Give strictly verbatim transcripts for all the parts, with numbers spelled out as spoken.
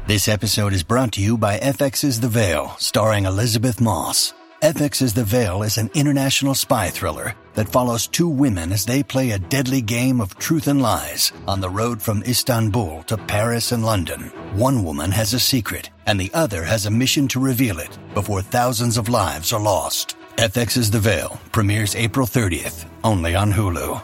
This episode is brought to you by F X's The Veil, starring Elizabeth Moss. F X's The Veil is an international spy thriller that follows two women as they play a deadly game of truth and lies on the road from Istanbul to Paris and London. One woman has a secret, and the other has a mission to reveal it before thousands of lives are lost. F X's The Veil premieres April thirtieth, only on Hulu.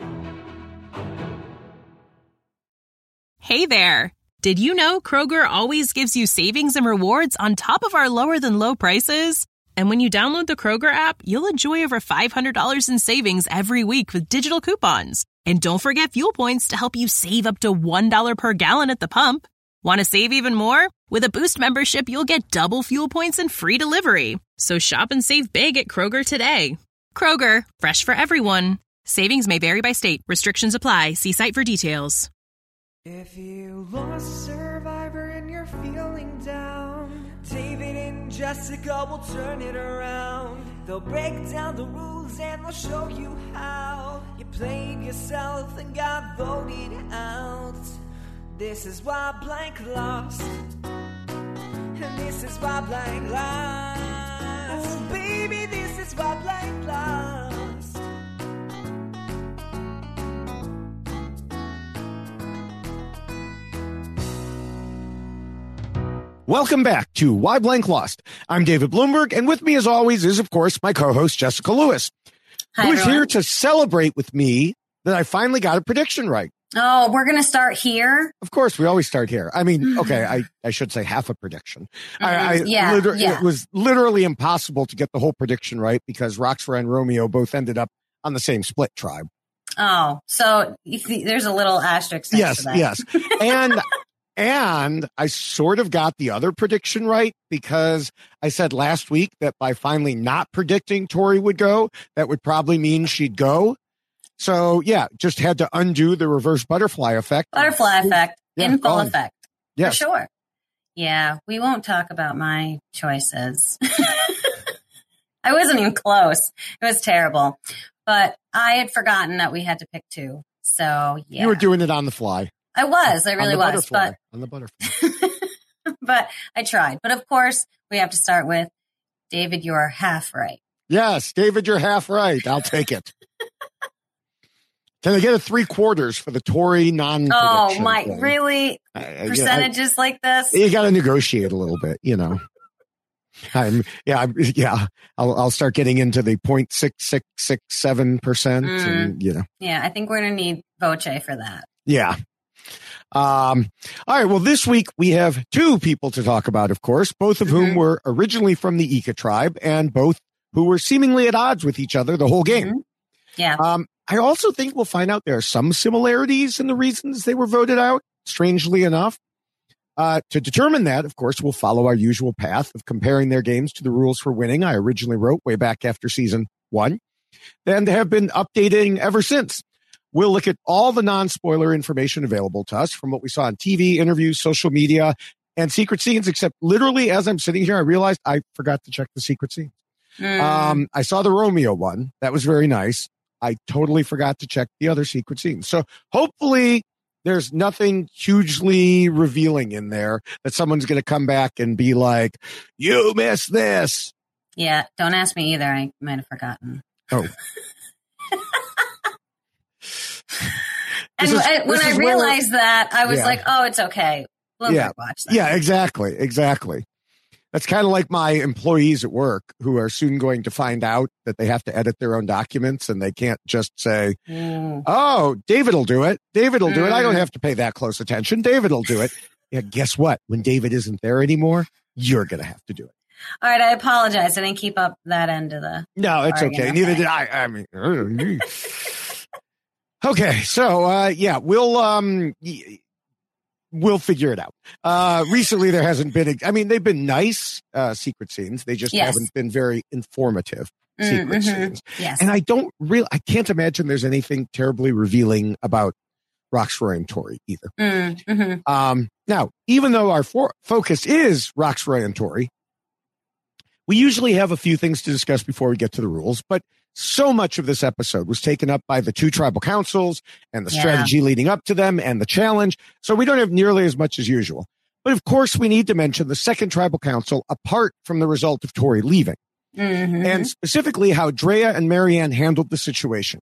Hey there! Did you know Kroger always gives you savings and rewards on top of our lower-than-low prices? And when you download the Kroger app, you'll enjoy over five hundred dollars in savings every week with digital coupons. And don't forget fuel points to help you save up to one dollar per gallon at the pump. Want to save even more? With a Boost membership, you'll get double fuel points and free delivery. So shop and save big at Kroger today. Kroger, fresh for everyone. Savings may vary by state. Restrictions apply. See site for details. If you lost Survivor and you're feeling down, David and Jessica will turn it around. They'll break down the rules and they'll show you how you played yourself and got voted out. This is why Blank lost, and this is why Blank lost. Baby, this is why Blank lost. Welcome back to Why Blank Lost. I'm David Bloomberg, and with me as always is, of course, my co-host Jessica Lewis, Hi, who is everyone. here to celebrate with me that I finally got a prediction right. Oh, we're going to start here? Of course, we always start here. I mean, okay, I, I should say half a prediction. Mm-hmm. I, I yeah, liter- yeah. It was literally impossible to get the whole prediction right because Roxford and Romeo both ended up on the same split tribe. Oh, so there's a little asterisk next Yes, to that. yes. And and I sort of got the other prediction right because I said last week that by finally not predicting Tori would go, that would probably mean she'd go. So, yeah, just had to undo the reverse butterfly effect. Butterfly effect Yeah, in full gone. effect. Yes. For sure. Yeah, we won't talk about my choices. I wasn't even close. It was terrible. But I had forgotten that we had to pick two. So, yeah. You were doing it on the fly. I was. I really on the was. butterfly, But on the butterfly. but I tried. But of course, we have to start with David, you're half right. Yes, David, you're half right. I'll take it. Can I get a three quarters for the Tory non-prediction? Oh, my, thing? really? I- I- Percentages like this? You got to negotiate a little bit, you know. I'm, yeah, I'm, yeah. I'll, I'll start getting into the point six six six seven percent, Mm. and you know. Yeah, I think we're going to need Voce for that. Yeah. Um. All right. Well, this week we have two people to talk about, of course, both of whom Mhm. were originally from the Ika tribe, and both who were seemingly at odds with each other the whole game. Mhm. Yeah. Um. I also think we'll find out there are some similarities in the reasons they were voted out. Strangely enough. Uh, to determine that, of course, we'll follow our usual path of comparing their games to the rules for winning I originally wrote way back after season one, and have been updating ever since. We'll look at all the non-spoiler information available to us from what we saw on T V, interviews, social media, and secret scenes, except literally as I'm sitting here, I realized I forgot to check the secret scenes. Mm. Um, I saw the Romeo one. That was very nice. I totally forgot to check the other secret scenes. So hopefully there's nothing hugely revealing in there that someone's going to come back and be like, you missed this. Yeah, don't ask me either. I might have forgotten. Oh. And This is- I, when this I is where- realized that, I was Yeah. like, oh, it's okay. Bloomberg Yeah. watch that. Yeah, exactly. Exactly. That's kind of like my employees at work who are soon going to find out that they have to edit their own documents and they can't just say, Mm. oh, David will do it. David will do it. I don't Mm. have to pay that close attention. David will do it. Yeah, guess what? When David isn't there anymore, you're going to have to do it. All right, I apologize. I didn't keep up that end of the. No, it's Bargain, okay. okay. Neither did I. I mean, okay. So, uh, yeah, we'll, um, y- we'll figure it out. Uh, recently there hasn't been, a, I mean, they've been nice, uh, secret scenes. They just Yes. haven't been very informative Mm, secret mhm. scenes. Yes. And I don't really, I can't imagine there's anything terribly revealing about Roxroy and Tori either. Mm, mhm. Um, now, even though our for- focus is Roxroy and Tori, we usually have a few things to discuss before we get to the rules, but so much of this episode was taken up by the two tribal councils and the Yeah. strategy leading up to them and the challenge. So we don't have nearly as much as usual. But of course, we need to mention the second tribal council apart from the result of Tori leaving. Mm-hmm. And specifically how Drea and Marianne handled the situation.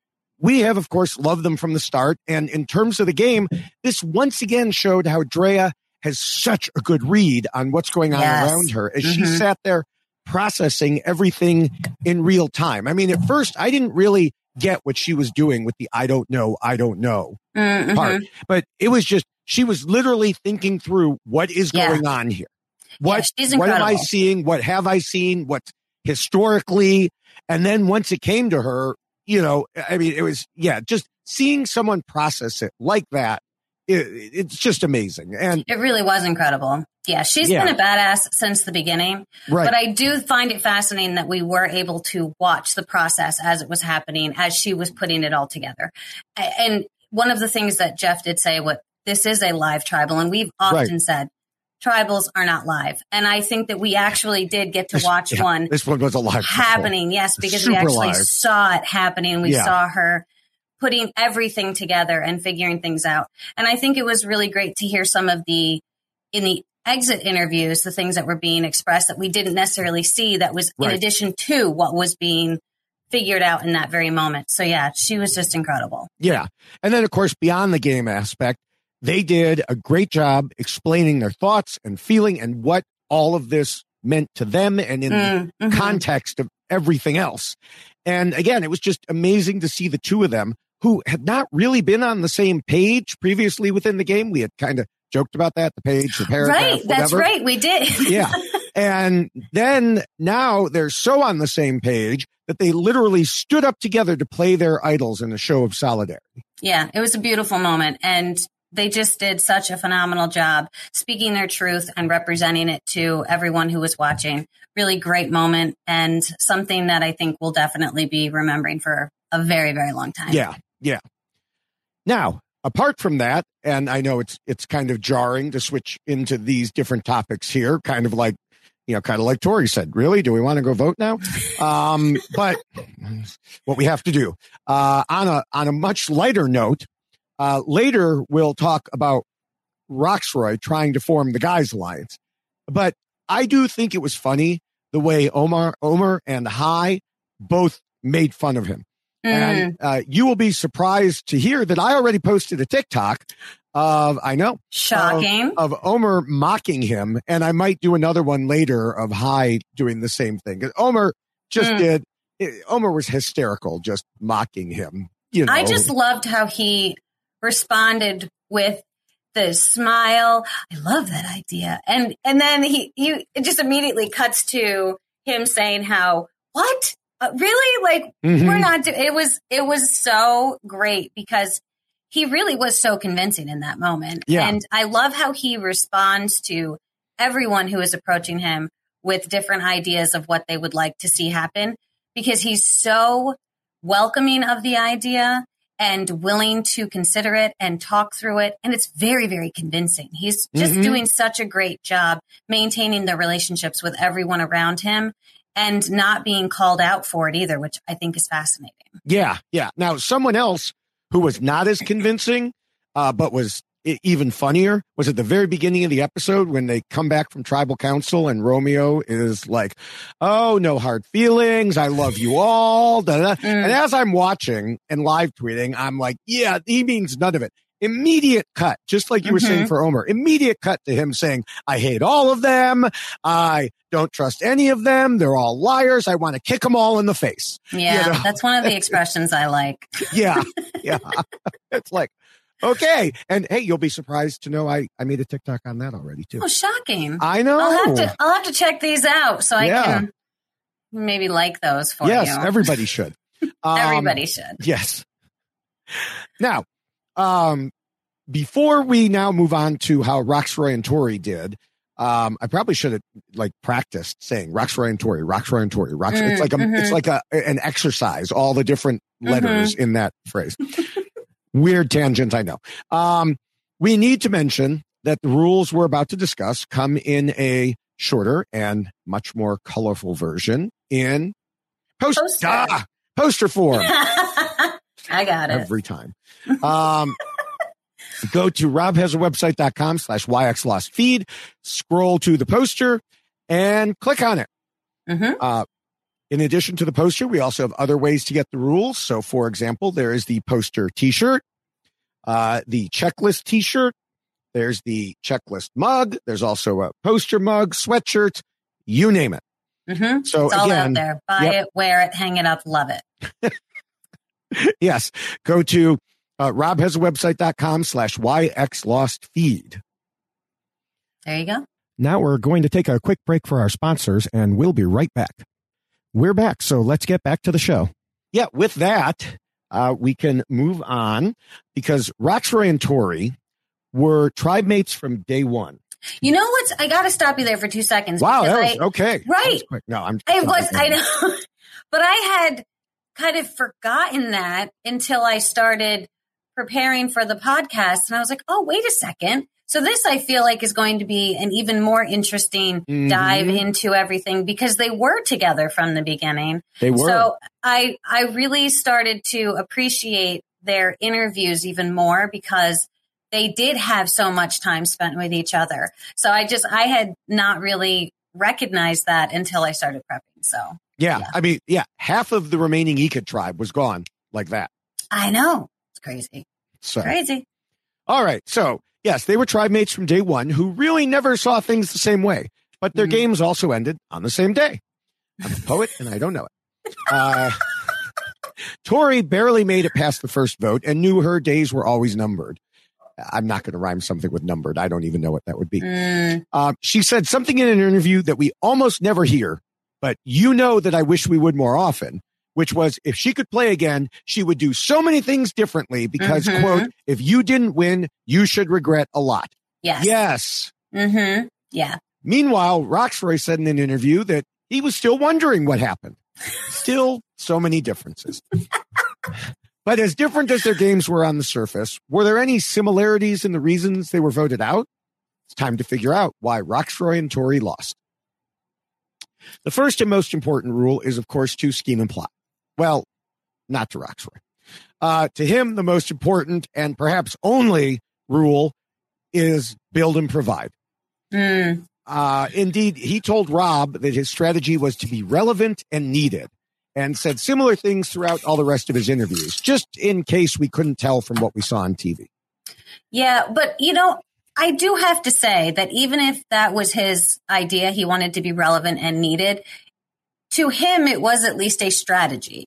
We have, of course, loved them from the start. And in terms of the game, this once again showed how Drea has such a good read on what's going on yes. around her as mm-hmm. she sat there processing everything in real time. I mean, at first, I didn't really get what she was doing with the I don't know, I don't know mm-hmm. part. But it was just, she was literally thinking through what is yeah. going on here. What, yeah, what am I seeing? What have I seen? What's historically? And then once it came to her, you know, I mean, it was, yeah, just seeing someone process it like that. It, it's just amazing. And it really was incredible. Yeah, she's yeah. been a badass since the beginning. Right. But I do find it fascinating that we were able to watch the process as it was happening, as she was putting it all together. And one of the things that Jeff did say, what this is a live tribal, and we've often right. said tribals are not live. And I think that we actually did get to this, watch yeah, one. This one was a live happening. tribal. Yes, because Super we actually live. saw it happening. We yeah. saw her putting everything together and figuring things out. And I think it was really great to hear some of the, in the exit interviews, the things that were being expressed that we didn't necessarily see that was right. in addition to what was being figured out in that very moment. So yeah, she was just incredible. Yeah. And then of course, beyond the game aspect, they did a great job explaining their thoughts and feeling and what all of this meant to them and in mm, the mm-hmm. context of everything else. And again, it was just amazing to see the two of them who had not really been on the same page previously within the game. We had kind of joked about that, the page, the paragraph, right. That's whatever. right. We did. yeah. And then now they're so on the same page that they literally stood up together to play their idols in a show of solidarity. Yeah, it was a beautiful moment. And they just did such a phenomenal job speaking their truth and representing it to everyone who was watching. Really great moment and something that I think we'll definitely be remembering for a very, very long time. Yeah, yeah. Now, apart from that, and I know it's it's kind of jarring to switch into these different topics here, kind of like, you know, kind of like Tori said, really? Do we want to go vote now? Um, but what we have to do. Uh, on a on a much lighter note, uh, later we'll talk about Roxroy trying to form the Guys Alliance. But I do think it was funny the way Omar, Omar and Hai both made fun of him. Mm. And uh, you will be surprised to hear that I already posted a TikTok of, I know, shocking, of, of Omar mocking him. And I might do another one later of Hai doing the same thing. Omar just mm. did. It, Omar was hysterical, just mocking him. You know, I just loved how he responded with the smile. I love that idea. And and then he you it just immediately cuts to him saying how, what? Uh, really? Like, mm-hmm. we're not doing it was it was so great because he really was so convincing in that moment. Yeah. And I love how he responds to everyone who is approaching him with different ideas of what they would like to see happen, because he's so welcoming of the idea and willing to consider it and talk through it. And it's very, very convincing. He's just mm-hmm. doing such a great job maintaining the relationships with everyone around him and not being called out for it either, which I think is fascinating. Yeah, yeah. Now, someone else who was not as convincing, uh, but was I- even funnier, was at the very beginning of the episode when they come back from tribal council and Romeo is like, oh, no hard feelings. I love you all. Da, da. Mm. And as I'm watching and live tweeting, I'm like, yeah, he means none of it. Immediate cut, just like you were mm-hmm. saying for Omar, immediate cut to him saying, I hate all of them. I don't trust any of them. They're all liars. I want to kick them all in the face. Yeah, you know? That's one of the expressions I like. yeah, yeah. It's like, okay. And hey, you'll be surprised to know I, I made a TikTok on that already too. Oh, shocking. I know. I'll have to, I'll have to check these out so I yeah. can maybe like those for yes, you. Yes, everybody should. Um, everybody should. Yes. Now, um, before we now move on to how Roxroy and Tori did, um, I probably should have like practiced saying Roxroy and Tori, Roxroy and Tori, Roxroy. Mm, it's like a, mm-hmm. it's like a, an exercise, all the different letters mm-hmm. in that phrase. Weird tangent, I know. Um, we need to mention that the rules we're about to discuss come in a shorter and much more colorful version in post- poster. Ah, poster form. I got it. Every time. Um, Go to robhasawebsite.com slash yxlost feed, scroll to the poster, and click on it. Mm-hmm. Uh, in addition to the poster, we also have other ways to get the rules. So, for example, there is the poster t-shirt, uh, the checklist t-shirt, there's the checklist mug, there's also a poster mug, sweatshirt, you name it. Mm-hmm. So it's all again, out there. Buy yep. it, wear it, hang it up, love it. Yes. Go to uh, robhasawebsite.com slash yxlostfeed. There you go. Now we're going to take a quick break for our sponsors, and we'll be right back. We're back, so let's get back to the show. Yeah, with that, uh, we can move on because Roxroy and Tori were tribe mates from day one. You know what's? I got to stop you there for two seconds. Wow, that was I, okay. Right. That was quick. No, I'm. It was. I know, but I had kind of forgotten that until I started preparing for the podcast, and I was like, "Oh, wait a second." So this, I feel like, is going to be an even more interesting mm-hmm. dive into everything because they were together from the beginning. They were. So I, I really started to appreciate their interviews even more because they did have so much time spent with each other. So I just, I had not really recognized that until I started prepping. So yeah, yeah. I mean, yeah, half of the remaining Ika tribe was gone like that. I know. It's crazy. So crazy. All right. So yes, they were tribe mates from day one who really never saw things the same way, but their mm-hmm. games also ended on the same day. I'm a poet and I don't know it. Uh, Tori barely made it past the first vote and knew her days were always numbered. I'm not going to rhyme something with numbered. I don't even know what that would be. Mm. Uh, she said something in an interview that we almost never hear, but you know that I wish we would more often, which was if she could play again, she would do so many things differently because, mm-hmm. quote, if you didn't win, you should regret a lot. Yes. Yes. Mm-hmm. Yeah. Meanwhile, Roxroy said in an interview that he was still wondering what happened. Still so many differences. But as different as their games were on the surface, were there any similarities in the reasons they were voted out? It's time to figure out why Roxroy and Tori lost. The first and most important rule is, of course, to scheme and plot. Well, not to Roxroy. Uh, to him, the most important and perhaps only rule is build and provide. Mm. Uh, indeed, he told Rob that his strategy was to be relevant and needed, and said similar things throughout all the rest of his interviews, just in case we couldn't tell from what we saw on T V. Yeah, but, you know, I do have to say that even if that was his idea, he wanted to be relevant and needed, to him, it was at least a strategy.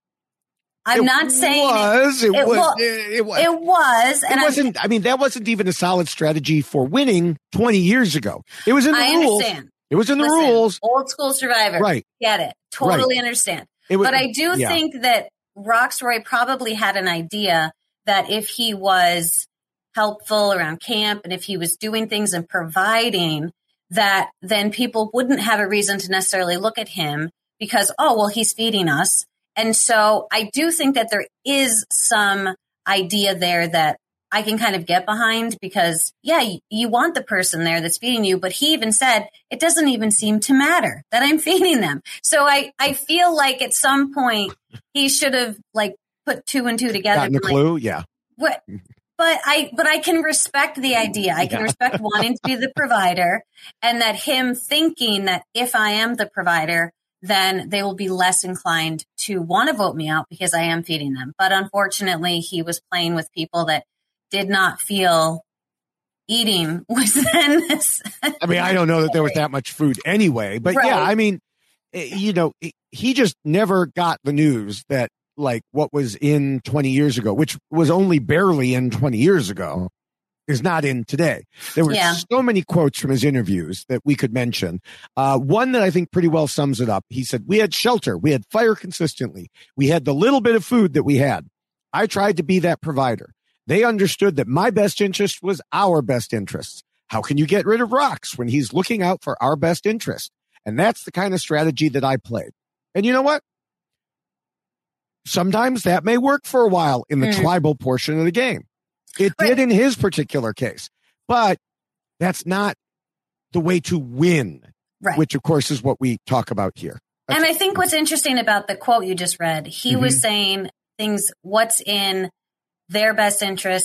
I'm it not saying was, it, it, was, well, it, it was. It was. And it wasn't, I'm, I mean, that wasn't even a solid strategy for winning twenty years ago. It was in the I rules. understand. It was in the Listen, rules. Old school Survivor. Right. Get it. Totally right. understand. It was, but I do yeah. think that Roxroy probably had an idea that if he was helpful around camp and if he was doing things and providing, that then people wouldn't have a reason to necessarily look at him because, oh, well, he's feeding us. And so I do think that there is some idea there that I can kind of get behind because, yeah, you, you want the person there that's feeding you. But he even said, it doesn't even seem to matter that I'm feeding them. So I, I feel like at some point he should have like put two and two together. Gotten a clue. Like, yeah. What? But I, but I can respect the idea. I can yeah. respect wanting to be the provider and that him thinking that if I am the provider, then they will be less inclined to want to vote me out because I am feeding them. But unfortunately, he was playing with people that did not feel eating was then. I mean, I don't know that there was that much food anyway, but right. yeah, I mean, you know, he just never got the news that like what was in twenty years ago, which was only barely in twenty years ago, is not in today. There were yeah. so many quotes from his interviews that we could mention. Uh, one that I think pretty well sums it up. He said, we had shelter. We had fire consistently. We had the little bit of food that we had. I tried to be that provider. They understood that my best interest was our best interests. How can you get rid of Rox when he's looking out for our best interest? And that's the kind of strategy that I played. And you know what? Sometimes that may work for a while in the mm. tribal portion of the game. It right. did in his particular case, but that's not the way to win, right. which of course is what we talk about here. That's and I think what's interesting about the quote you just read, he mm-hmm. was saying things, what's in their best interest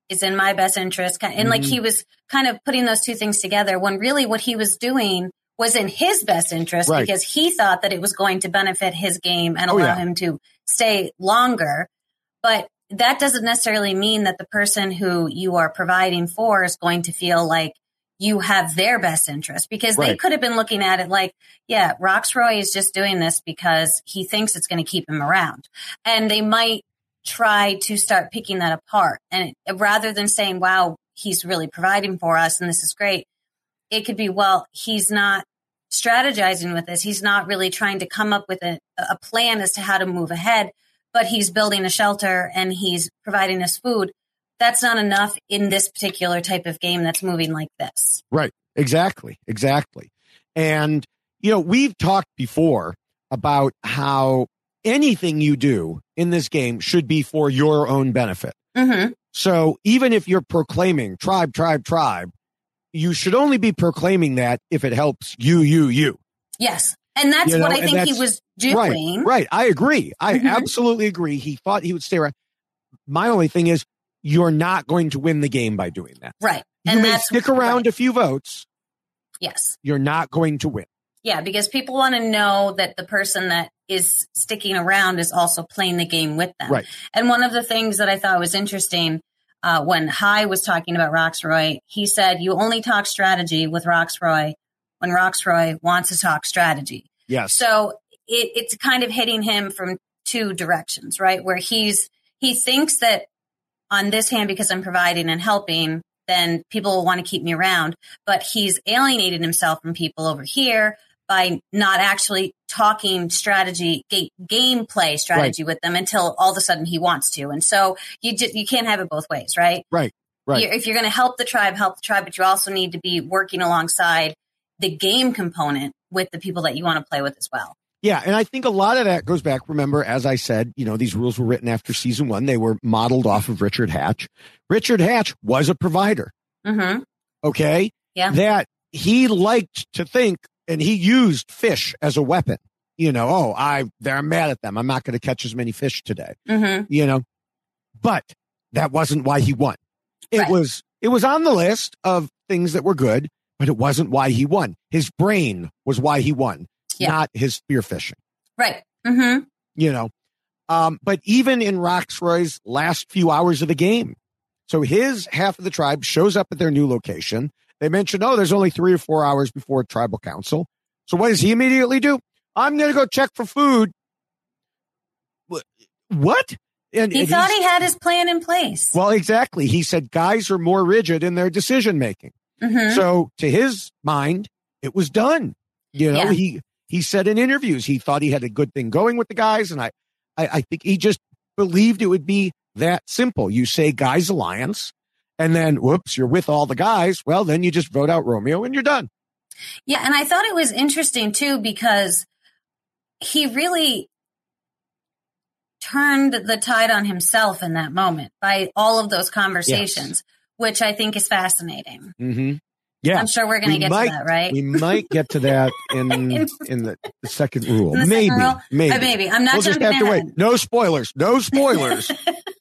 is in my best interest. And Mm-hmm. like he was kind of putting those two things together when really what he was doing was in his best interest Right. because he thought that it was going to benefit his game and Oh, allow yeah. him to stay longer. But that doesn't necessarily mean that the person who you are providing for is going to feel like you have their best interest, because they Right. could have been looking at it like, yeah, Roxroy is just doing this because he thinks it's going to keep him around. And they might try to start picking that apart. And it, rather than saying, wow, he's really providing for us and this is great, it could be, well, he's not strategizing with this. He's not really trying to come up with a, a plan as to how to move ahead, but he's building a shelter and he's providing us food. That's not enough in this particular type of game that's moving like this. Right. Exactly. Exactly. And, you know, we've talked before about how anything you do in this game should be for your own benefit. Mm-hmm. So even if you're proclaiming tribe, tribe, tribe, you should only be proclaiming that if it helps you, you, you. Yes. And that's You know, what I and think he that's- was doing. Right. Right. I agree. I Mhm. absolutely agree. He thought he would stay around. My only thing is you're not going to win the game by doing that. Right. You and may that's stick around right. a few votes. Yes. You're not going to win. Yeah, because people want to know that the person that is sticking around is also playing the game with them. Right. And one of the things that I thought was interesting uh, when Hai was talking about Roxroy, he said, you only talk strategy with Roxroy when Roxroy wants to talk strategy. Yes. So it, it's kind of hitting him from two directions, right? Where he's he thinks that on this hand, because I'm providing and helping, then people will want to keep me around. But he's alienated himself from people over here by not actually talking strategy, ga- gameplay strategy with them until all of a sudden he wants to. And so you just, you can't have it both ways, right? Right. Right. You, if you're going to help the tribe, help the tribe, but you also need to be working alongside the game component with the people that you want to play with as well. Yeah, and I think a lot of that goes back. Remember, as I said, you know, these rules were written after season one. They were modeled off of Richard Hatch. Richard Hatch was a provider. Mm-hmm. Okay. Yeah. That he liked to think, and he used fish as a weapon. You know, oh, I they're mad at them. I'm not going to catch as many fish today. Mm-hmm. You know, but that wasn't why he won. It Right. was it was on the list of things that were good, but it wasn't why he won. His brain was why he won. Yeah. Not his spearfishing, Right. Mm-hmm. you know. Um, but even in Roxroy's last few hours of the game, so his half of the tribe shows up at their new location. They mention, oh, there's only three or four hours before tribal council. So what does he immediately do? I'm going to go check for food. Wh- What? And, He and thought he's- he had his plan in place. Well, exactly. He said guys are more rigid in their decision making. Mm-hmm. So to his mind, it was done. You know, Yeah. he he said in interviews he thought he had a good thing going with the guys, and I, I, I think he just believed it would be that simple. You say guys alliance, and then whoops, you're with all the guys. Well, then you just vote out Romeo, and you're done. Yeah, and I thought it was interesting too because he really turned the tide on himself in that moment by all of those conversations, which I think is fascinating. Mm-hmm. Yeah, I'm sure we're going We to get might- to that, right? we might get to that in In- in the, the second rule. In the second maybe, rule? maybe, Uh, maybe. I'm not We'll just jumping have to ahead. wait. No spoilers. No spoilers.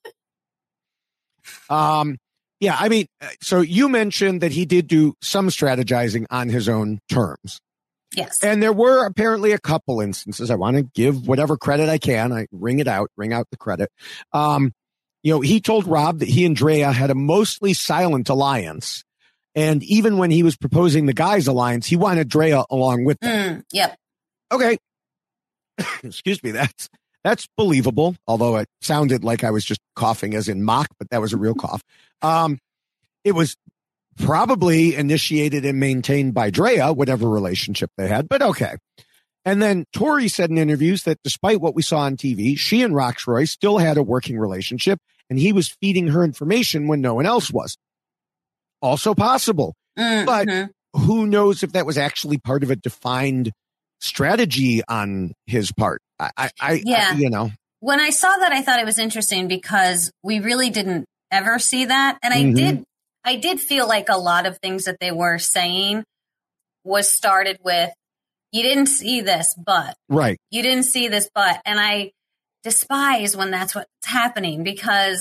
um. Yeah, I mean, uh, so you mentioned that he did do some strategizing on his own terms. Yes. And there were apparently a couple instances. I want to give whatever credit I can. I ring it out, ring out the credit. Um, you know, he told Rob that he and Drea had a mostly silent alliance. And even when he was proposing the guys alliance, he wanted Drea along with them. Mm, yep. Okay. Excuse me. That's, that's believable. Although it sounded like I was just coughing as in mock, but that was a real cough. Um, it was probably initiated and maintained by Drea, whatever relationship they had, but okay. And then Tori said in interviews that despite what we saw on T V, she and Roxroy still had a working relationship and he was feeding her information when no one else was. Also possible, Mm, but mhm. who knows if that was actually part of a defined strategy on his part. I, I, I Yeah. I- you know, When I saw that, I thought it was interesting because we really didn't ever see that. And I Mhm. did, I did feel like a lot of things that they were saying was started with, you didn't see this, but right. you didn't see this, but, and I despise when that's what's happening because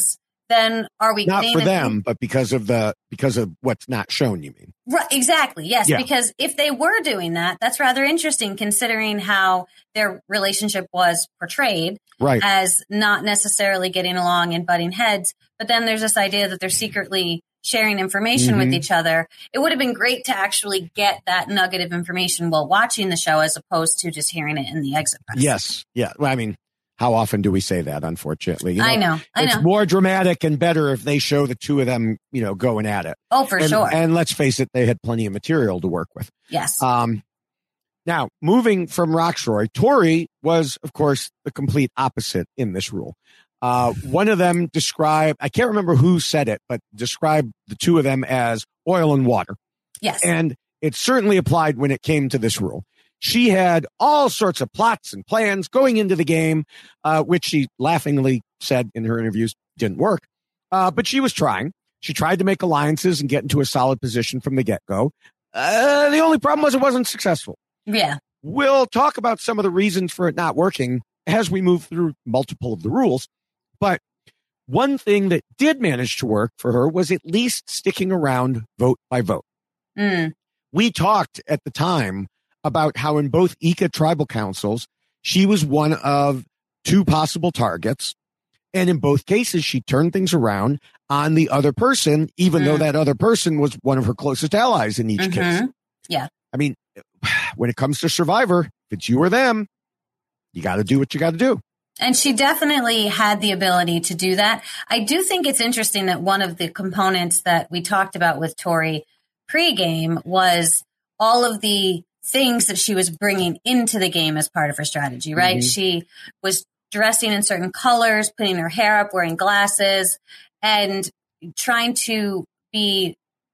then are we not getting for an- them, but because of the because of what's not shown? You mean? Right, exactly. Yes, Yeah. because if they were doing that, that's rather interesting considering how their relationship was portrayed Right. as not necessarily getting along and butting heads. But then there's this idea that they're secretly sharing information Mhm. with each other. It would have been great to actually get that nugget of information while watching the show as opposed to just hearing it in the exit press. Yes. Yeah. Well, I mean, how often do we say that? Unfortunately, you I know. I it's know. more dramatic and better if they show the two of them, you know, going at it. Oh, for and, sure. And let's face it, they had plenty of material to work with. Yes. Um, now, moving from Roxroy, Tori was, of course, the complete opposite in this rule. Uh, one of them described, I can't remember who said it, but described the two of them as oil and water. Yes. And it certainly applied when it came to this rule. She had all sorts of plots and plans going into the game, uh, which she laughingly said in her interviews didn't work. Uh, but she was trying. She tried to make alliances and get into a solid position from the get-go. Uh, the only problem was it wasn't successful. Yeah. We'll talk about some of the reasons for it not working as we move through multiple of the rules. But one thing that did manage to work for her was at least sticking around vote by vote. Mm. We talked at the time about how in both I C A tribal councils, she was one of two possible targets. And in both cases, she turned things around on the other person, even Mm. though that other person was one of her closest allies in each Mhm. case. Yeah. I mean, when it comes to Survivor, if it's you or them, you got to do what you got to do. And she definitely had the ability to do that. I do think it's interesting that one of the components that we talked about with Tori pregame was all of the things that she was bringing into the game as part of her strategy, right? Mhm. She was dressing in certain colors, putting her hair up, wearing glasses, and trying to be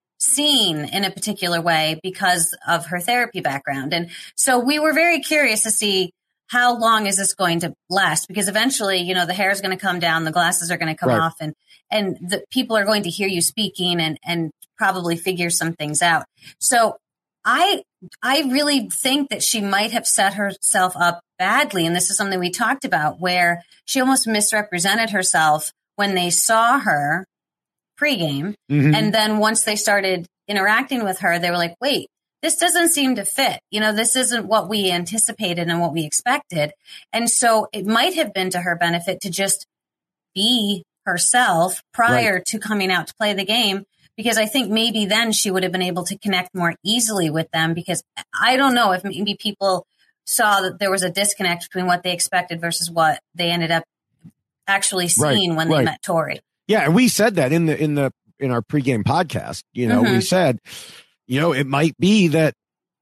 seen in a particular way because of her therapy background. And so we were very curious to see how long is this going to last? Because eventually, you know, the hair is going to come down, the glasses are going to come Right. off, and and the people are going to hear you speaking and and probably figure some things out. So I I really think that she might have set herself up badly, and this is something we talked about, where she almost misrepresented herself when they saw her pregame, Mhm. and then once they started interacting with her, they were like, "Wait, this doesn't seem to fit. You know, this isn't what we anticipated and what we expected." And so it might have been to her benefit to just be herself prior to coming out to play the game, because I think maybe then she would have been able to connect more easily with them, because I don't know if maybe people saw that there was a disconnect between what they expected versus what they ended up actually seeing Right, when they right. met Tori. Yeah, and we said that in the in the in our pregame podcast. You know, we Mhm. said, you know, it might be that,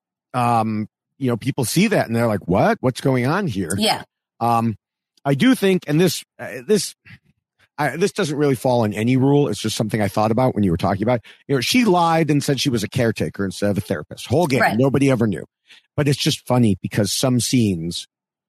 um, you know, people see that and they're like, "What? What's going on here?" Yeah. Um, I do think, and this uh, this I, this doesn't really fall in any rule. It's just something I thought about when you were talking about it. You know, she lied and said she was a caretaker instead of a therapist. Whole game, Right. nobody ever knew. But it's just funny because some scenes,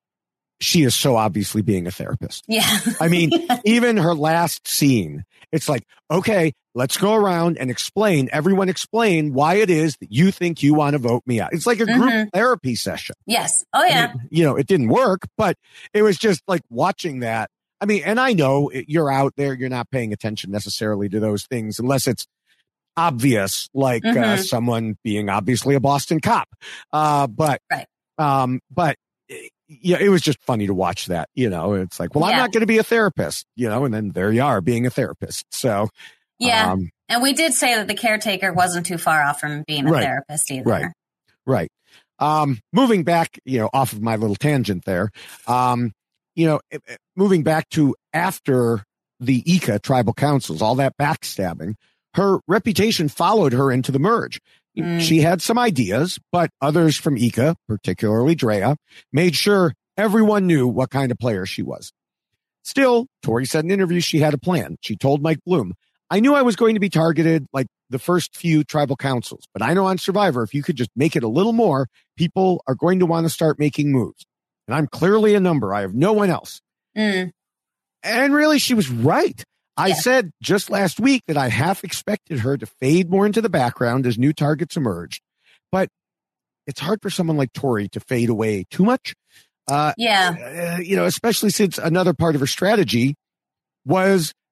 she is so obviously being a therapist. Yeah. I mean, even her last scene, it's like, okay, let's go around and explain, everyone explain why it is that you think you want to vote me out. It's like a group Mhm. therapy session. Yes. Oh, I yeah. mean, you know, it didn't work, but it was just like watching that. I mean, and I know it- you're out there, you're not paying attention necessarily to those things unless it's obvious, like uh, Mhm. someone being obviously a Boston cop. Uh, but, Right. um, but eh, yeah, it was just funny to watch that, you know, it's like, well, I'm Yeah. not going to be a therapist, you know, and then there you are being a therapist. So, Yeah. um, And we did say that the caretaker wasn't too far off from being a Right. therapist either. Right. right. Um, moving back, you know, off of my little tangent there, um, you know, eh, eh, moving back to after the I C A tribal councils, all that backstabbing, her reputation followed her into the merge. Mm. She had some ideas, but others from I C A, particularly Drea, made sure everyone knew what kind of player she was. Still, Tori said in interviews she had a plan. She told Mike Bloom, "I knew I was going to be targeted like the first few tribal councils, but I know on Survivor, if you could just make it a little more, people are going to want to start making moves. And I'm clearly a number. I have no one else." Mm. And really, she was right. I Yeah. said just last week that I half expected her to fade more into the background as new targets emerged. But it's hard for someone like Tori to fade away too much. Uh, Yeah. uh, you know, especially since another part of her strategy was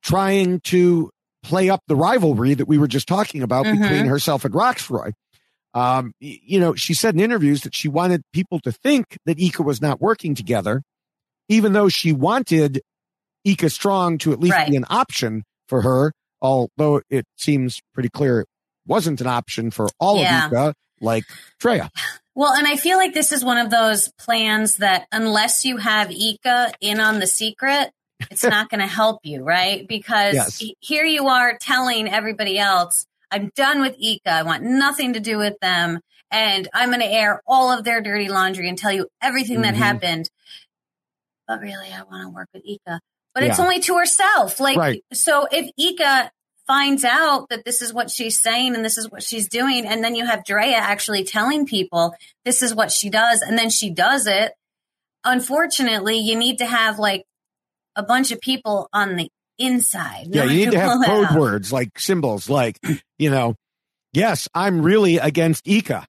trying to play up the rivalry that we were just talking about Mm-hmm. between herself and Roxroy. Um, y- you know, she said in interviews that she wanted people to think that Ika was not working together, even though she wanted Ika Strong to at least Right. be an option for her, although it seems pretty clear it wasn't an option for all Yeah. of Ika, like Treya. Well, and I feel like this is one of those plans that unless you have Ika in on the secret, it's not going to help you, right? Because Yes. he- here you are telling everybody else, I'm done with Ika. I want nothing to do with them. And I'm going to air all of their dirty laundry and tell you everything that Mhm. happened. But really, I want to work with Ika. But it's Yeah. only to herself. Like, Right. so if Ika finds out that this is what she's saying and this is what she's doing, and then you have Drea actually telling people this is what she does, and then she does it, unfortunately, you need to have like a bunch of people on the inside. Yeah, not you need to have pull it code out. words like symbols, like, you know, yes, I'm really against Ika.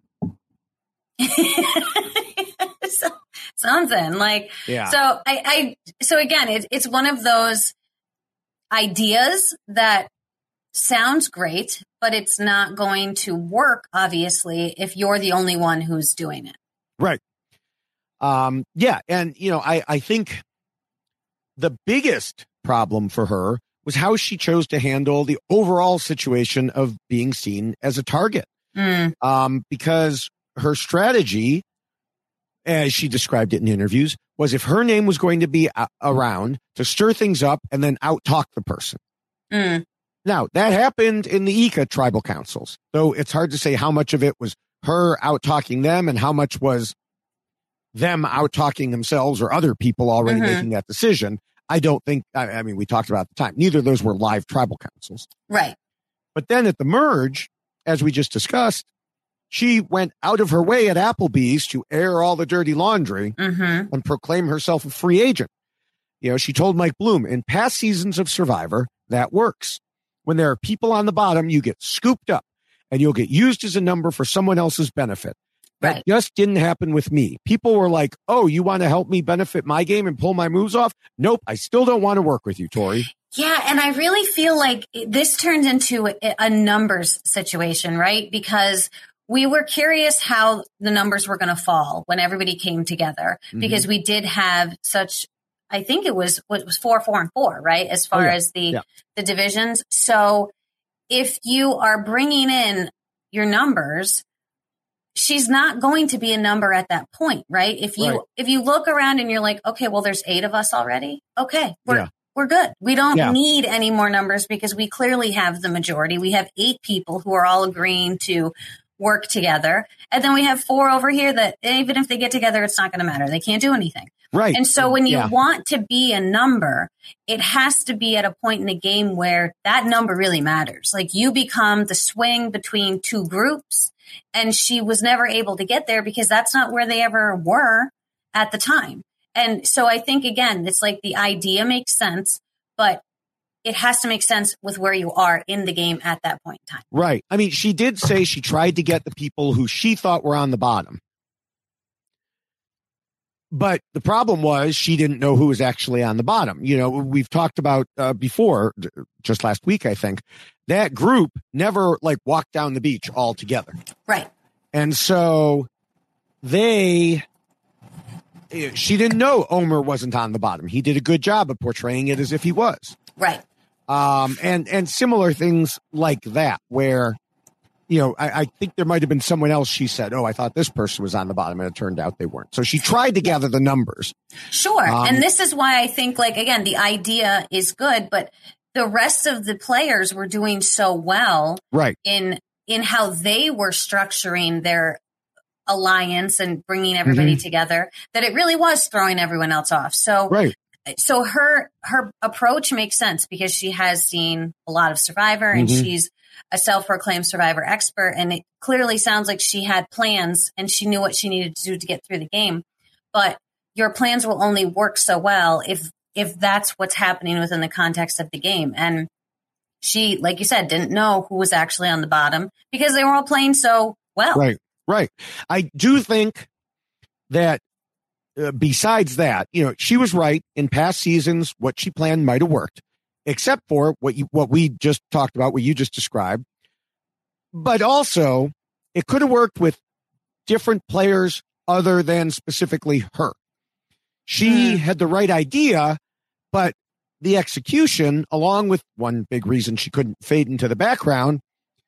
So- Something like, Yeah. so I, I, so again, it, it's one of those ideas that sounds great, but it's not going to work, obviously, if you're the only one who's doing it. Right. Um, yeah. And, you know, I, I think the biggest problem for her was how she chose to handle the overall situation of being seen as a target. Mm, Um, because her strategy, as she described it in interviews, was if her name was going to be a- around to stir things up and then out-talk the person. mm, Now, that happened in the Ika tribal councils, though it's hard to say how much of it was her out-talking them and how much was them out-talking themselves or other people already Mhm. making that decision. I don't think, I, I mean, we talked about at the time, neither of those were live tribal councils. right. But then at the merge, as we just discussed, she went out of her way at Applebee's to air all the dirty laundry Mm-hmm. and proclaim herself a free agent. You know, she told Mike Bloom, in past seasons of Survivor, that works. When there are people on the bottom, you get scooped up and you'll get used as a number for someone else's benefit. That Right. just didn't happen with me. People were like, oh, you want to help me benefit my game and pull my moves off? Nope, I still don't want to work with you, Tori. Yeah, and I really feel like it- this turned into a, a numbers situation, right? Because we were curious how the numbers were going to fall when everybody came together, Mm-hmm. because we did have such, I think it was, what was four, four, and four, right? As far Oh, yeah. as the, Yeah. the divisions. So if you are bringing in your numbers, she's not going to be a number at that point, right? If you, Right. if you look around and you're like, okay, well, there's eight of us already. Okay. We're, Yeah. we're good. We don't Yeah. need any more numbers because we clearly have the majority. We have eight people who are all agreeing to work together. And then we have four over here that even if they get together, it's not going to matter. They can't do anything. Right. And so when you Yeah. want to be a number, it has to be at a point in the game where that number really matters. Like you become the swing between two groups, and she was never able to get there because that's not where they ever were at the time. And so I think, again, it's like the idea makes sense, but it has to make sense with where you are in the game at that point in time. Right. I mean, she did say she tried to get the people who she thought were on the bottom. But the problem was she didn't know who was actually on the bottom. You know, we've talked about uh, before, just last week, I think, that group never like walked down the beach all together. Right. And so they, she didn't know Omer wasn't on the bottom. He did a good job of portraying it as if he was. Right. Um, and, and similar things like that, where, you know, I, I think there might have been someone else. She said, oh, I thought this person was on the bottom, and it turned out they weren't. So she tried to gather the numbers. Sure. Um, and this is why I think, like, again, the idea is good, but the rest of the players were doing so well Right. in in how they were structuring their alliance and bringing everybody together that it really was throwing everyone else off. So, Right. so her her approach makes sense because she has seen a lot of Survivor and Mhm. she's a self-proclaimed Survivor expert, and it clearly sounds like she had plans and she knew what she needed to do to get through the game. But your plans will only work so well if if that's what's happening within the context of the game. And she, like you said, didn't know who was actually on the bottom because they were all playing so well. Right. Right. I do think that uh, besides that, you know, she was right in past seasons. What she planned might have worked. except for what you, what we just talked about, what you just described. But also, it could have worked with different players other than specifically her. She mm. had the right idea, but the execution, along with one big reason she couldn't fade into the background,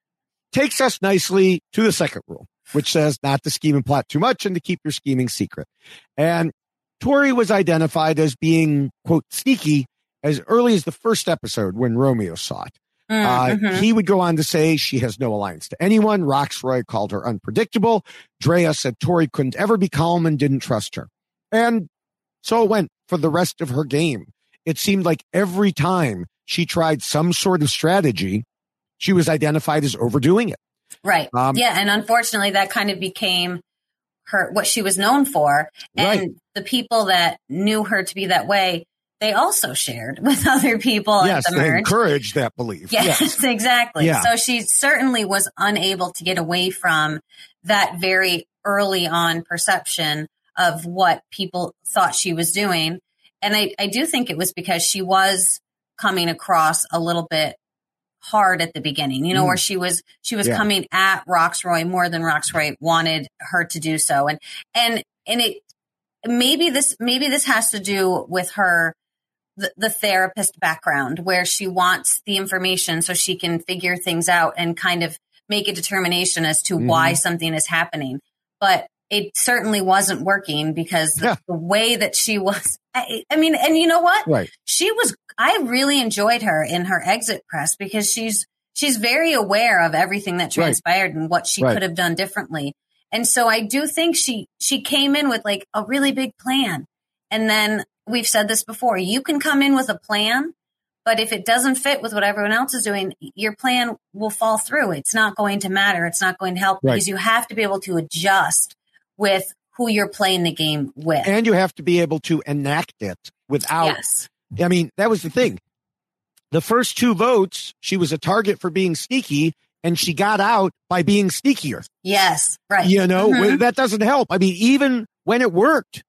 takes us nicely to the second rule, which says not to scheme and plot too much and to keep your scheming secret. And Tori was identified as being, quote, sneaky as early as the first episode when Romeo saw it. Mm-hmm. Uh, he would go on to say she has no alliance to anyone. Roxroy called her unpredictable. Drea said Tori couldn't ever be calm and didn't trust her. And so it went for the rest of her game. It seemed like every time she tried some sort of strategy, she was identified as overdoing it. Right. Um, yeah. And unfortunately, that kind of became her, what she was known for. And right. the people that knew her to be that way, they also shared with other people yes, at the merge. They encouraged that belief. Yes, yes. exactly. Yeah. So she certainly was unable to get away from that very early on perception of what people thought she was doing. And I, I do think it was because she was coming across a little bit hard at the beginning, you know, mm. where she was, she was yeah. coming at Roxroy more than Roxroy wanted her to do so. And, and, and it, maybe this, maybe this has to do with her, the, the therapist background where she wants the information so she can figure things out and kind of make a determination as to mm. why something is happening. But it certainly wasn't working because the, yeah. the way that she was, I, I mean, and you know what? Right. She was, I really enjoyed her in her exit press because she's, she's very aware of everything that transpired right. and what she right. could have done differently. And so I do think she, she came in with like a really big plan. And then we've said this before, you can come in with a plan, but if it doesn't fit with what everyone else is doing, your plan will fall through. It's not going to matter. It's not going to help right. because you have to be able to adjust with who you're playing the game with. And you have to be able to enact it without, yes. I mean, that was the thing. The first two votes, she was a target for being sneaky and she got out by being sneakier. Yes, right. You know, mm-hmm. that doesn't help. I mean, even when it worked,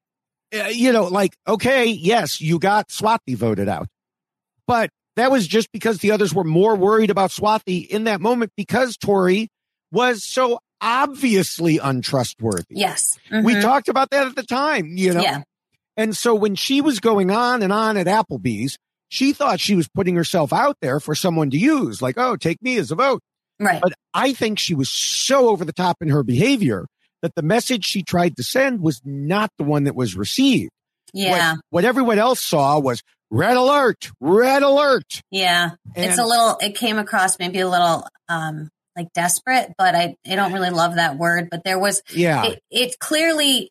uh, you know, like, okay, yes, you got Swati voted out, but that was just because the others were more worried about Swati in that moment because Tori was so obviously untrustworthy. Yes. Mm-hmm. We talked about that at the time, you know? Yeah. And so when she was going on and on at Applebee's, she thought she was putting herself out there for someone to use, like, oh, take me as a vote. Right. But I think she was so over the top in her behavior that the message she tried to send was not the one that was received. Yeah. What, what everyone else saw was red alert, red alert. Yeah. And it's a little, it came across maybe a little, um, like desperate, but I, I don't really love that word, but there was, yeah, it, it clearly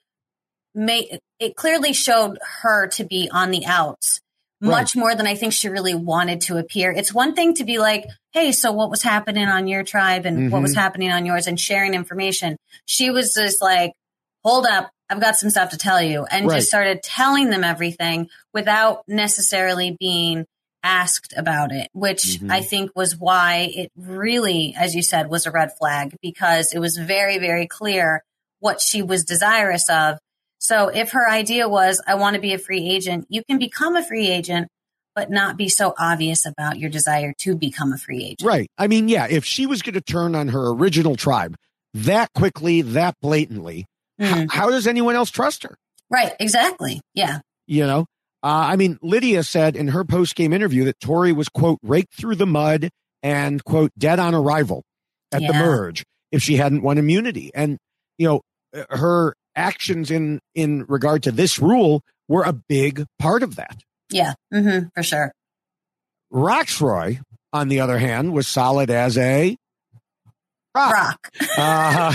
made, it clearly showed her to be on the outs much right. more than I think she really wanted to appear. It's one thing to be like, hey, so what was happening on your tribe and mm-hmm. what was happening on yours and sharing information. She was just like, hold up, I've got some stuff to tell you. And right. just started telling them everything without necessarily being asked about it, which mm-hmm. I think was why it really, as you said, was a red flag because it was very, very clear what she was desirous of. So if her idea was, I want to be a free agent, you can become a free agent, but not be so obvious about your desire to become a free agent. Right. I mean, yeah, if she was going to turn on her original tribe that quickly, that blatantly, mm. h- how does anyone else trust her? Right. Exactly. Yeah. You know, uh, I mean, Lydia said in her post-game interview that Tori was, quote, raked through the mud and, quote, dead on arrival at yeah. the merge if she hadn't won immunity. And, you know, her actions in, in regard to this rule were a big part of that. Yeah, mm-hmm, for sure. Roxroy, on the other hand, was solid as a rock. rock. Uh,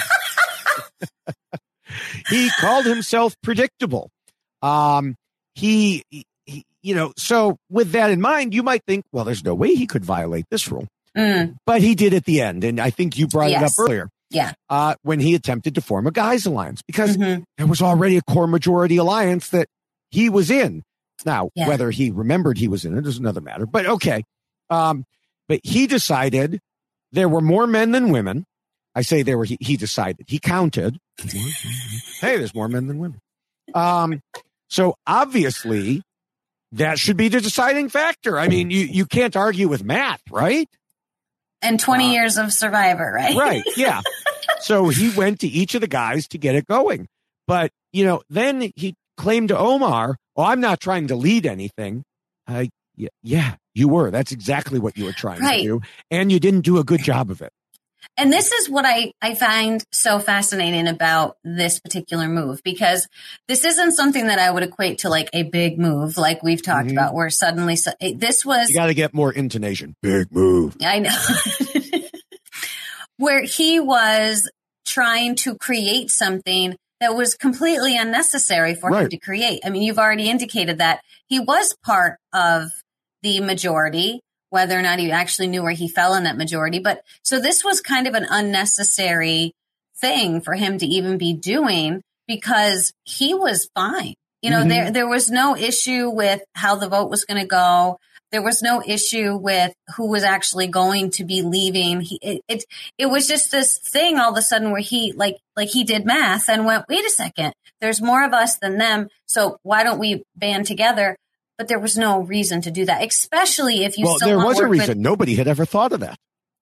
he called himself predictable. Um, he, he, you know, so with that in mind, you might think, well, there's no way he could violate this rule. Mm. But he did at the end. And I think you brought yes. it up earlier. Yeah. Uh, when he attempted to form a guys alliance because mm-hmm. there was already a core majority alliance that he was in. Now, yeah. whether he remembered he was in it is another matter, but okay. Um, but he decided there were more men than women. I say there were, he, he decided, he counted. Hey, there's more men than women. Um, so obviously that should be the deciding factor. I mean, you, you can't argue with math, right? And twenty uh, years of Survivor, right? Right, yeah. So he went to each of the guys to get it going. But, you know, then he claimed to Omar, oh, I'm not trying to lead anything. Uh, yeah, yeah, you were. That's exactly what you were trying right. to do. And you didn't do a good job of it. And this is what I, I find so fascinating about this particular move, because this isn't something that I would equate to like a big move like we've talked mm-hmm. about, where suddenly so, it, this was. You got to get more intonation. Big move. I know. Where he was trying to create something that was completely unnecessary for right. him to create. I mean, you've already indicated that he was part of the majority, whether or not he actually knew where he fell in that majority. But so this was kind of an unnecessary thing for him to even be doing, because he was fine. You know, mm-hmm. there, there was no issue with how the vote was going to go. There was no issue with who was actually going to be leaving. He, it, it, it was just this thing all of a sudden where he like, like he did math and went, wait a second, there's more of us than them. So why don't we band together? But there was no reason to do that, especially if you well, still there want was to a work reason. with- Nobody had ever thought of that.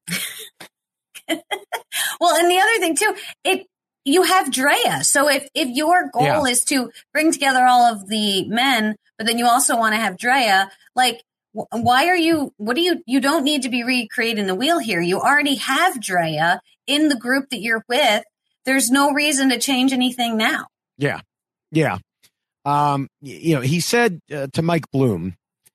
Well, and the other thing too, it, you have Drea. So if, if your goal yeah. is to bring together all of the men, but then you also want to have Drea, like, why are you, what do you, you don't need to be recreating the wheel here. You already have Drea in the group that you're with. There's no reason to change anything now. Yeah. Yeah. Um, you know, he said uh, to Mike Bloom,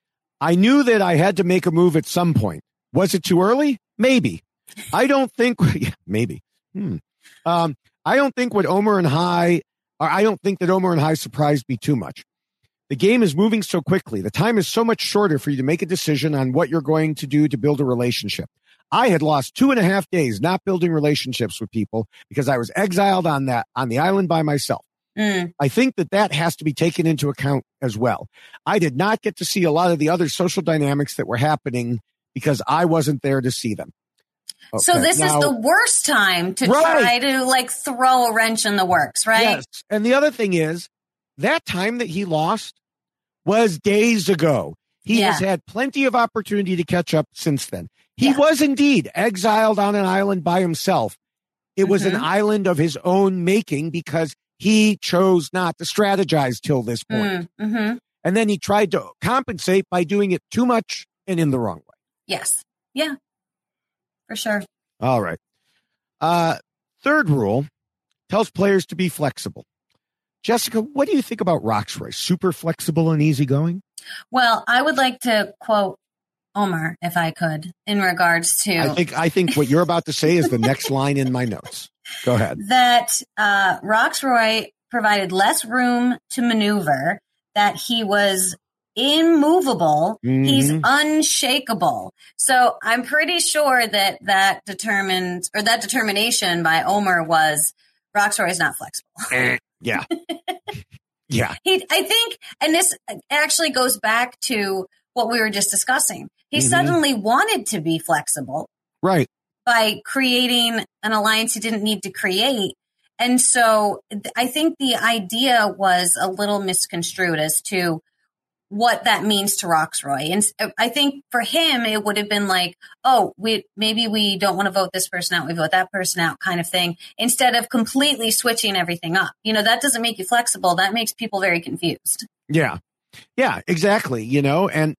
I knew that I had to make a move at some point. Was it too early? Maybe. I don't think, yeah, maybe. Hmm. Um, I don't think what Omar and High, or I don't think that Omar and High surprised me too much. The game is moving so quickly. The time is so much shorter for you to make a decision on what you're going to do to build a relationship. I had lost two and a half days not building relationships with people because I was exiled on that, on the island by myself. Mm. I think that that has to be taken into account as well. I did not get to see a lot of the other social dynamics that were happening because I wasn't there to see them. Okay. So this now, is the worst time to right. try to like throw a wrench in the works, right? Yes. And the other thing is, that time that he lost was days ago. He yeah. has had plenty of opportunity to catch up since then. He yeah. was indeed exiled on an island by himself. It mm-hmm. was an island of his own making because he chose not to strategize till this point. Mm-hmm. And then he tried to compensate by doing it too much and in the wrong way. Yes. Yeah, for sure. All right. Uh, third rule tells players to be flexible. Jessica, what do you think about Roxroy? Super flexible and easygoing? Well, I would like to quote Omar, if I could, in regards to... I think I think what you're about to say is the next line in my notes. Go ahead. That uh, Roxroy provided less room to maneuver, that he was immovable, mm-hmm. he's unshakable. So I'm pretty sure that that determined, or that determination by Omar was Roxroy is not flexible. Yeah. Yeah. He, I think, and this actually goes back to what we were just discussing. He mm-hmm. suddenly wanted to be flexible. Right. By creating an alliance he didn't need to create. And so I think the idea was a little misconstrued as to what that means to Roxroy. And I think for him, it would have been like, oh, we maybe we don't want to vote this person out, we vote that person out kind of thing, instead of completely switching everything up. You know, that doesn't make you flexible. That makes people very confused. Yeah. Yeah, exactly. You know, and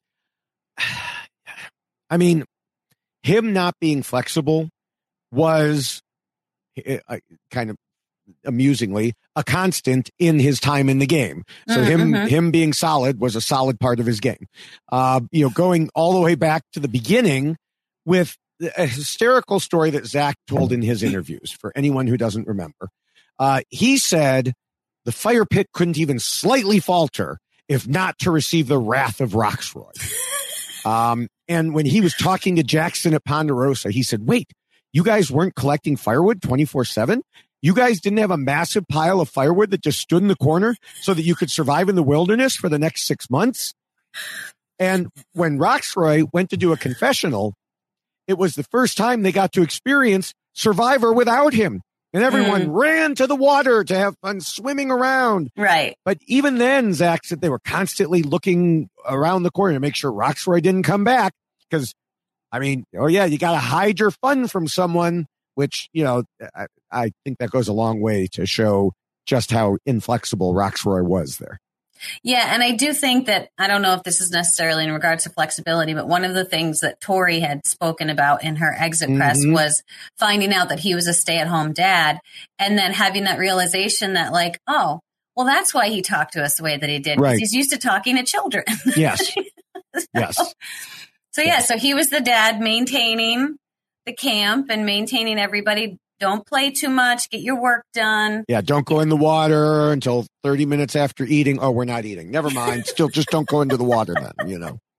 I mean, him not being flexible was uh, kind of amusingly a constant in his time in the game. So mm-hmm. him him being solid was a solid part of his game. Uh, you know, going all the way back to the beginning with a hysterical story that Zach told in his interviews. For anyone who doesn't remember, uh, he said the fire pit couldn't even slightly falter if not to receive the wrath of Roxroy. Um, and when he was talking to Jackson at Ponderosa, he said, wait, you guys weren't collecting firewood twenty-four seven? You guys didn't have a massive pile of firewood that just stood in the corner so that you could survive in the wilderness for the next six months? And when Roxroy went to do a confessional, it was the first time they got to experience Survivor without him. And everyone Mm. ran to the water to have fun swimming around. Right. But even then, Zach said they were constantly looking around the corner to make sure Roxroy didn't come back. Because, I mean, oh yeah, you got to hide your fun from someone, which, you know, I, I think that goes a long way to show just how inflexible Roxroy was there. Yeah, and I do think that, I don't know if this is necessarily in regards to flexibility, but one of the things that Tori had spoken about in her exit Mhm. press was finding out that he was a stay-at-home dad, and then having that realization that, like, oh, well, that's why he talked to us the way that he did, because Right. he's used to talking to children. Yes. so, Yes. So, yeah, so he was the dad maintaining the camp and maintaining everybody. Don't play too much. Get your work done. Yeah, don't go in the water until thirty minutes after eating. Oh, we're not eating. Never mind. Still, just don't go into the water then, you know.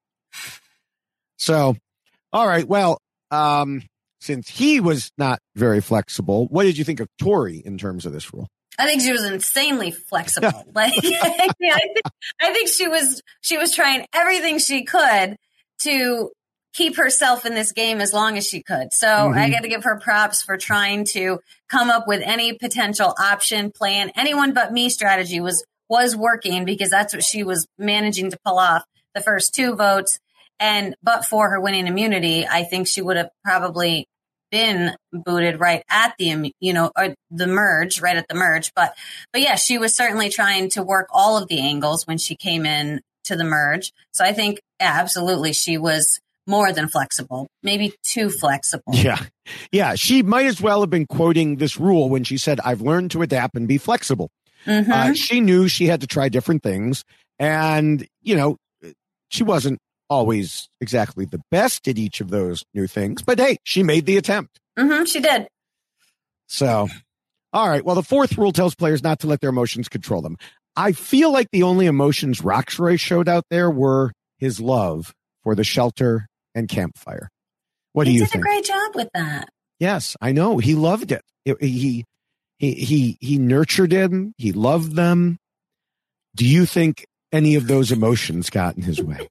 So, all right. Well, um, since he was not very flexible, what did you think of Tori in terms of this rule? I think she was insanely flexible. Like, yeah, I, think, I think she was she was trying everything she could to keep herself in this game as long as she could. So Mm-hmm. I got to give her props for trying to come up with any potential option, plan. Anyone but me strategy was was working, because that's what she was managing to pull off the first two votes. And but for her winning immunity, I think she would have probably been booted right at the, you know, or the merge, right at the merge. But, but yeah, she was certainly trying to work all of the angles when she came in to the merge. So I think, yeah, absolutely, she was more than flexible, maybe too flexible. Yeah. Yeah. She might as well have been quoting this rule when she said, I've learned to adapt and be flexible. Mm-hmm. Uh, she knew she had to try different things. And, you know, she wasn't always exactly the best at each of those new things. But hey, she made the attempt. Mm-hmm, she did. So, all right. Well, the fourth rule tells players not to let their emotions control them. I feel like the only emotions Roxroy showed out there were his love for the shelter and campfire. What he do you did think? a great job with that. Yes, I know. He loved it. It- he, he, he, he nurtured him. He loved them. Do you think any of those emotions got in his way?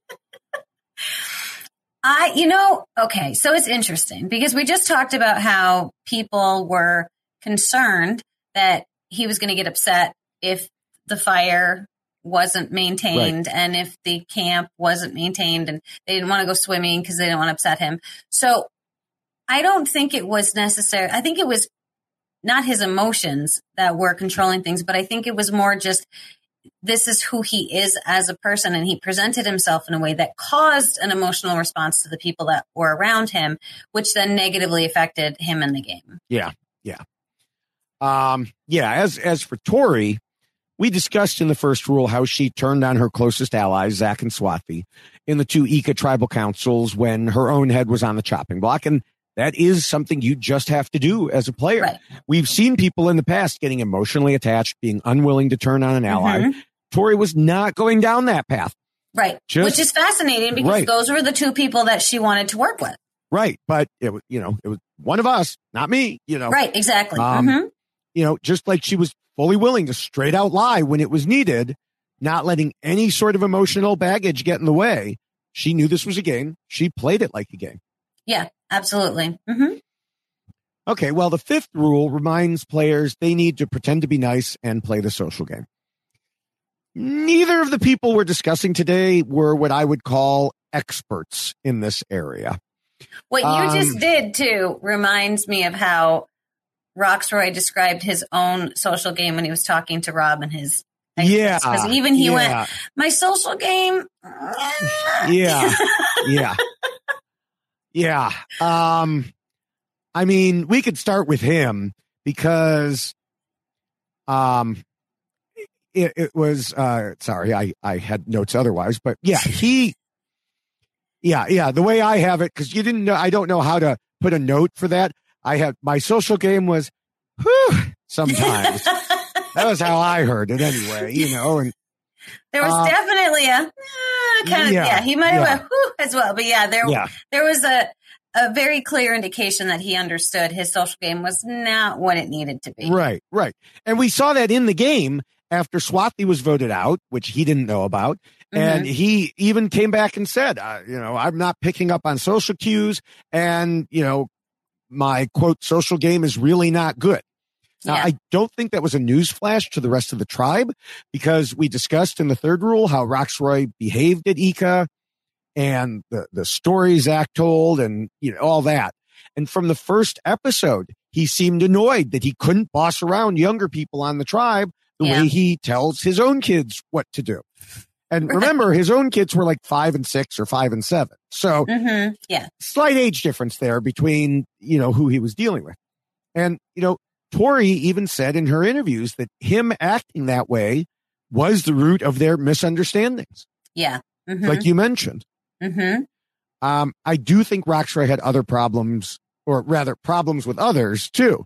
I, you know, okay, so it's interesting because we just talked about how people were concerned that he was going to get upset if the fire wasn't maintained, right, and if the camp wasn't maintained, and they didn't want to go swimming because they didn't want to upset him. So I don't think it was necessary. I think it was not his emotions that were controlling things, but I think it was more just, this is who he is as a person, and he presented himself in a way that caused an emotional response to the people that were around him, which then negatively affected him in the game. Yeah, yeah. Um, yeah, as as for Tori, we discussed in the first rule how she turned on her closest allies, Zach and Swathi, in the two Ika tribal councils when her own head was on the chopping block, and that is something you just have to do as a player. Right. We've seen people in the past getting emotionally attached, being unwilling to turn on an ally. Mm-hmm. Tori was not going down that path. Right. Just, which is fascinating because right. those were the two people that she wanted to work with. Right. But it was, you know, it was one of us, not me, you know. Right. Exactly. Um, mm-hmm. You know, just like she was fully willing to straight out lie when it was needed, not letting any sort of emotional baggage get in the way. She knew this was a game. She played it like a game. Yeah, absolutely. Mm-hmm. Okay, well, the fifth rule reminds players they need to pretend to be nice and play the social game. Neither of the people we're discussing today were what I would call experts in this area. What you Um, just did, too, reminds me of how Roxroy described his own social game when he was talking to Rob and his Yeah. because even he yeah, went, my social game. Yeah. Yeah. Yeah. Um, I mean, we could start with him because um, it, it was, uh, sorry, I, I had notes otherwise, but yeah, he, yeah, yeah, the way I have it, because you didn't know, I don't know how to put a note for that. I had, my social game was, whew, sometimes. That was how I heard it anyway, you know, and there was uh, definitely a uh, kind of, yeah, yeah, he might have yeah. went whew, as well. But yeah, there, yeah. there was a, a very clear indication that he understood his social game was not what it needed to be. Right, right. And we saw that in the game after Swathi was voted out, which he didn't know about. Mm-hmm. And he even came back and said, uh, you know, I'm not picking up on social cues. And, you know, my quote, social game is really not good. Now, Yeah. I don't think that was a newsflash to the rest of the tribe, because we discussed in the third rule how Roxroy behaved at Ika and the, the stories Zach told and, you know, all that. And from the first episode, he seemed annoyed that he couldn't boss around younger people on the tribe the Yeah. way he tells his own kids what to do. And remember, his own kids were like five and six or five and seven. So Mm-hmm. Yeah. slight age difference there between, you know, who he was dealing with. And, you know, Tori even said in her interviews that him acting that way was the root of their misunderstandings, Yeah. Mm-hmm. like you mentioned. Mm-hmm. Um, I do think Roxroy had other problems, or rather problems with others too.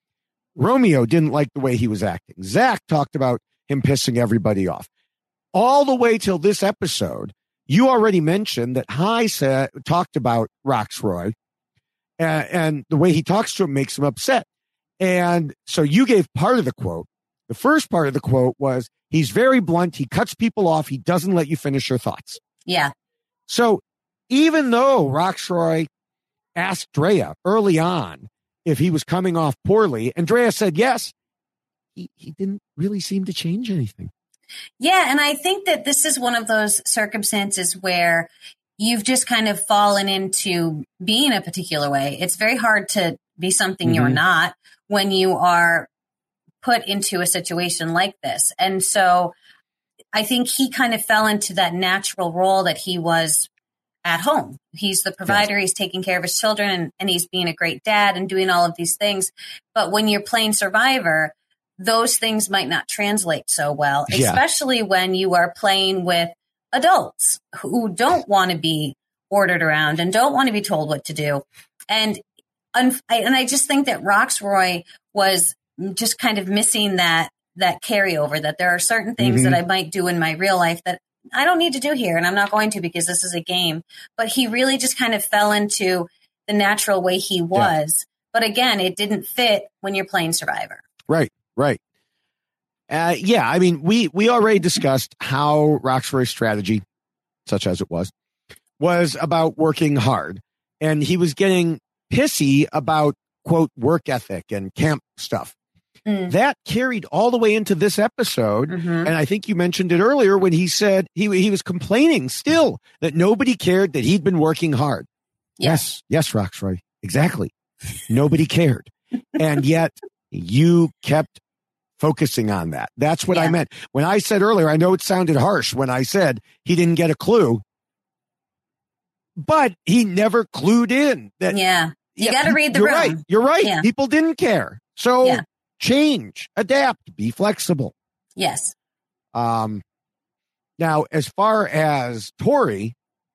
Romeo didn't like the way he was acting. Zach talked about him pissing everybody off. All the way till this episode, you already mentioned that Hai said, talked about Roxroy, and, and the way he talks to him makes him upset. And so you gave part of the quote. The first part of the quote was, he's very blunt. He cuts people off. He doesn't let you finish your thoughts. Yeah. So even though Roxroy asked Drea early on if he was coming off poorly, and Drea said yes, he, he didn't really seem to change anything. Yeah, and I think that this is one of those circumstances where you've just kind of fallen into being a particular way. It's very hard to be something Mm-hmm. you're not when you are put into a situation like this. And so I think he kind of fell into that natural role that he was at home. He's the provider, he's taking care of his children, and, and he's being a great dad and doing all of these things. But when you're playing Survivor, those things might not translate so well, Yeah. especially when you are playing with adults who don't want to be ordered around and don't want to be told what to do. And and I just think that Roxroy was just kind of missing that that carryover, that there are certain things Mhm. that I might do in my real life that I don't need to do here, and I'm not going to because this is a game. But he really just kind of fell into the natural way he was. But again, it didn't fit when you're playing Survivor. Right, right. Uh, yeah, I mean, we, we already discussed how Roxroy's strategy, such as it was, was about working hard. And he was getting pissy about, quote, work ethic and camp stuff. Mm. That carried all the way into this episode. Mhm. And I think you mentioned it earlier when he said he, he was complaining still that nobody cared that he'd been working hard. Yeah. Yes, yes, Roxroy. Exactly. Nobody cared. And yet you kept focusing on that. That's what I Yeah. meant. When I said earlier, I know it sounded harsh when I said he didn't get a clue, but he never clued in that. Yeah. You got to read the you're room. right. You're right. Yeah. People didn't care. So Yeah. change, adapt, be flexible. Yes. Um, now, as far as Tori,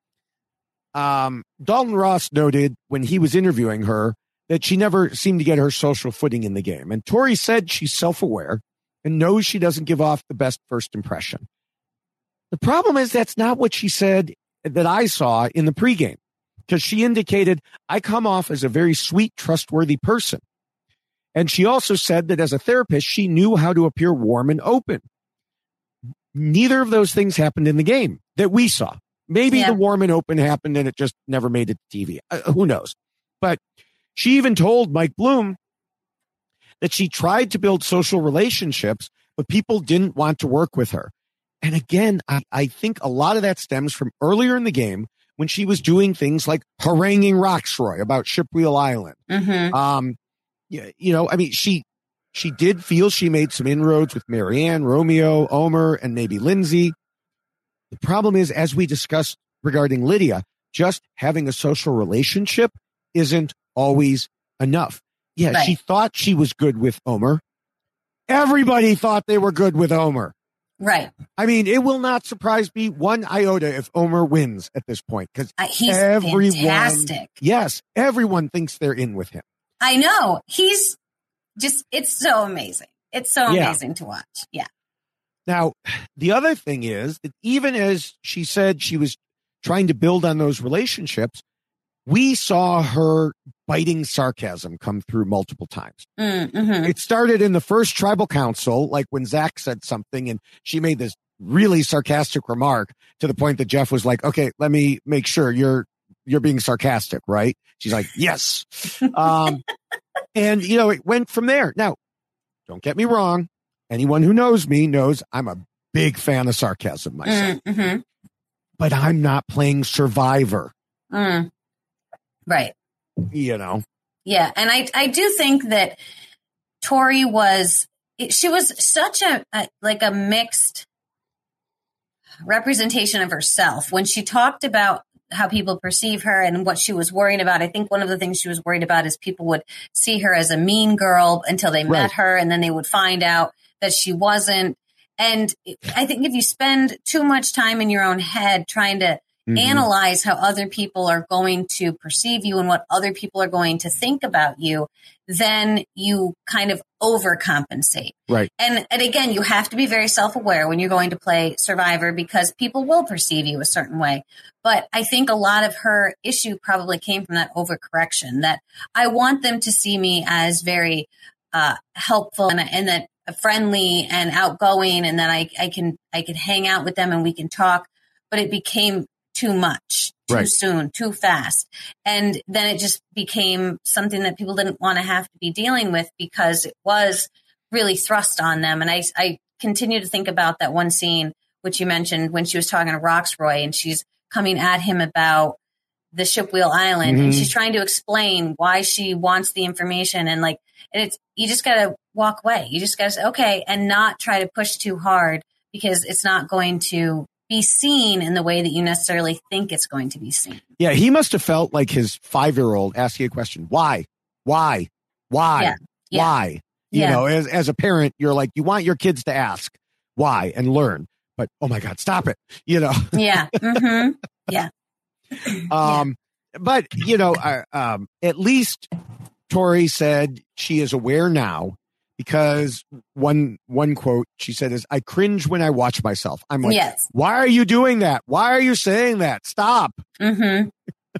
um, Dalton Ross noted when he was interviewing her that she never seemed to get her social footing in the game. And Tori said she's self-aware and knows she doesn't give off the best first impression. The problem is that's not what she said that I saw in the pregame, because she indicated, I come off as a very sweet, trustworthy person. And she also said that as a therapist, she knew how to appear warm and open. Neither of those things happened in the game that we saw. Maybe Yeah. the warm and open happened and it just never made it to T V. Uh, who knows? But she even told Mike Bloom that she tried to build social relationships, but people didn't want to work with her. And again, I, I think a lot of that stems from earlier in the game when she was doing things like haranguing Roxroy about Shipwheel Island. Mm-hmm. Um, you, you know, I mean, she she did feel she made some inroads with Marianne, Romeo, Omer, and maybe Lindsay. The problem is, as we discussed regarding Lydia, just having a social relationship isn't always enough. Yeah, Right. she thought she was good with Omer. Everybody thought they were good with Omer. Right. I mean, it will not surprise me one iota if Omer wins at this point, because Uh, he's everyone, fantastic. yes, everyone thinks they're in with him. I know. He's just, it's so amazing. It's so Yeah. amazing to watch. Yeah. Now, the other thing is that even as she said she was trying to build on those relationships, we saw her biting sarcasm come through multiple times. Mm-hmm. It started in the first tribal council, like when Zach said something and she made this really sarcastic remark to the point that Jeff was like, okay, let me make sure you're, you're being sarcastic, right? She's like, yes. um, and you know, it went from there. Now, don't get me wrong. Anyone who knows me knows I'm a big fan of sarcasm myself. Mm-hmm. But I'm not playing Survivor. Mm. Right. You know? Yeah. And I, I do think that Tori was, she was such a, a like a mixed representation of herself when she talked about how people perceive her and what she was worried about. I think one of the things she was worried about is people would see her as a mean girl until they met Right. her, and then they would find out that she wasn't. And I think if you spend too much time in your own head trying to mm-hmm. analyze how other people are going to perceive you and what other people are going to think about you, then you kind of overcompensate. Right. And, and again, you have to be very self-aware when you're going to play Survivor because people will perceive you a certain way. But I think a lot of her issue probably came from that overcorrection, that I want them to see me as very uh, helpful and, and that friendly and outgoing, and that I, I can I can hang out with them and we can talk. But it became too much, too right. soon, too fast. And then it just became something that people didn't want to have to be dealing with because it was really thrust on them. And I, I continue to think about that one scene, which you mentioned when she was talking to Roxroy and she's coming at him about the Shipwheel Island, mm-hmm. and she's trying to explain why she wants the information. And like, and it's, you just got to walk away. You just got to say, okay, and not try to push too hard because it's not going to be seen in the way that you necessarily think it's going to be seen. Yeah, he must have felt like his five-year-old asking a question. Why? Why? Why? Yeah. Yeah. Why? You yeah. know, as, as a parent, you're like, you want your kids to ask why and learn. But, oh, my God, stop it. You know? Yeah. Mm-hmm. Yeah. um, yeah. But, you know, uh, um, at least Tori said she is aware now, because one one quote she said is, I cringe when I watch myself. I'm like, yes. Why are you doing that? Why are you saying that? Stop. Mm-hmm.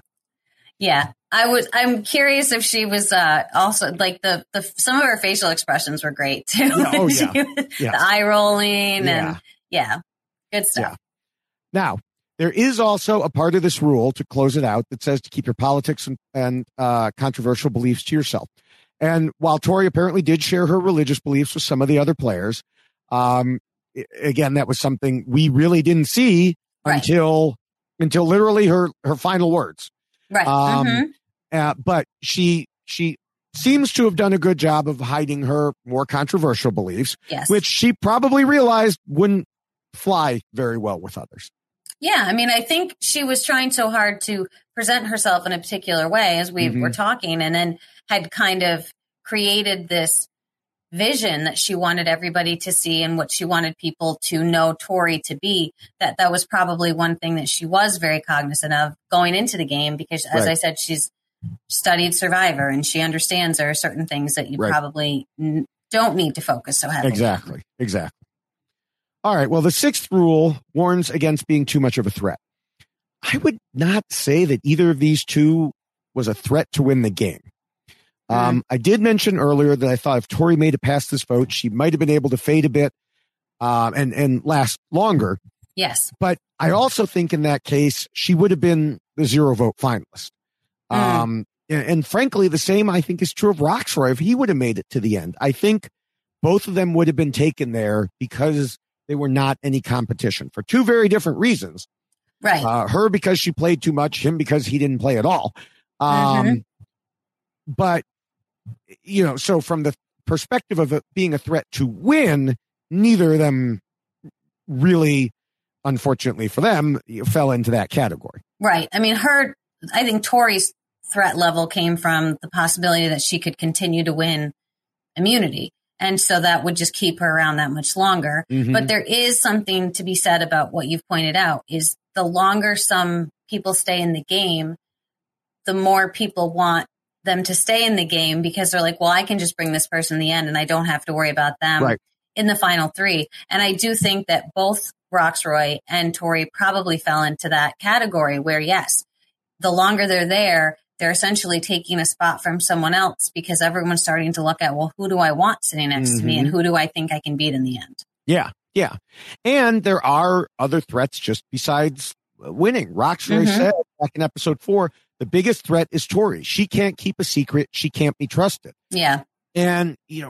Yeah. I was, I'm curious if she was uh, also like the, the, some of her facial expressions were great too. Yeah, oh, yeah. The eye rolling yeah. and yeah, good stuff. Yeah. Now, there is also a part of this rule, to close it out, that says to keep your politics and, and uh, controversial beliefs to yourself. And while Tori apparently did share her religious beliefs with some of the other players, um, again, that was something we really didn't see right. until until literally her, her final words. Right. Um, mm-hmm. uh, but she she seems to have done a good job of hiding her more controversial beliefs, yes. which she probably realized wouldn't fly very well with others. Yeah, I mean, I think she was trying so hard to present herself in a particular way as we mm-hmm. were talking, and then had kind of created this vision that she wanted everybody to see and what she wanted people to know Tori to be. That that was probably one thing that she was very cognizant of going into the game, because as right. I said, she's studied Survivor and she understands there are certain things that you right. probably n- don't need to focus so heavily Exactly, on. exactly. All right, well, the sixth rule warns against being too much of a threat. I would not say that either of these two was a threat to win the game. Mm-hmm. Um, I did mention earlier that I thought if Tori made it past this vote, she might have been able to fade a bit um, and, and last longer. Yes. But I also think in that case, she would have been the zero vote finalist. Mm. Um, and, and frankly, the same I think is true of Roxroy. If he would have made it to the end, I think both of them would have been taken there because they were not any competition for two very different reasons. Right. Uh, her because she played too much, him because he didn't play at all. Um, mm-hmm. But, you know, so from the perspective of it being a threat to win, neither of them really, unfortunately for them, fell into that category. Right. I mean, her, I think Tori's threat level came from the possibility that she could continue to win immunity. And so that would just keep her around that much longer. Mm-hmm. But there is something to be said about what you've pointed out, is the longer some people stay in the game, the more people want them to stay in the game, because they're like, well, I can just bring this person in the end and I don't have to worry about them right. in the final three. And I do think that both Roxroy and Tori probably fell into that category where, yes, the longer they're there, they're essentially taking a spot from someone else, because everyone's starting to look at, well, who do I want sitting next mm-hmm. to me and who do I think I can beat in the end? Yeah, yeah. And there are other threats just besides winning. Roxroy mm-hmm. said back in episode four, the biggest threat is Tori. She can't keep a secret. She can't be trusted. Yeah. And, you know,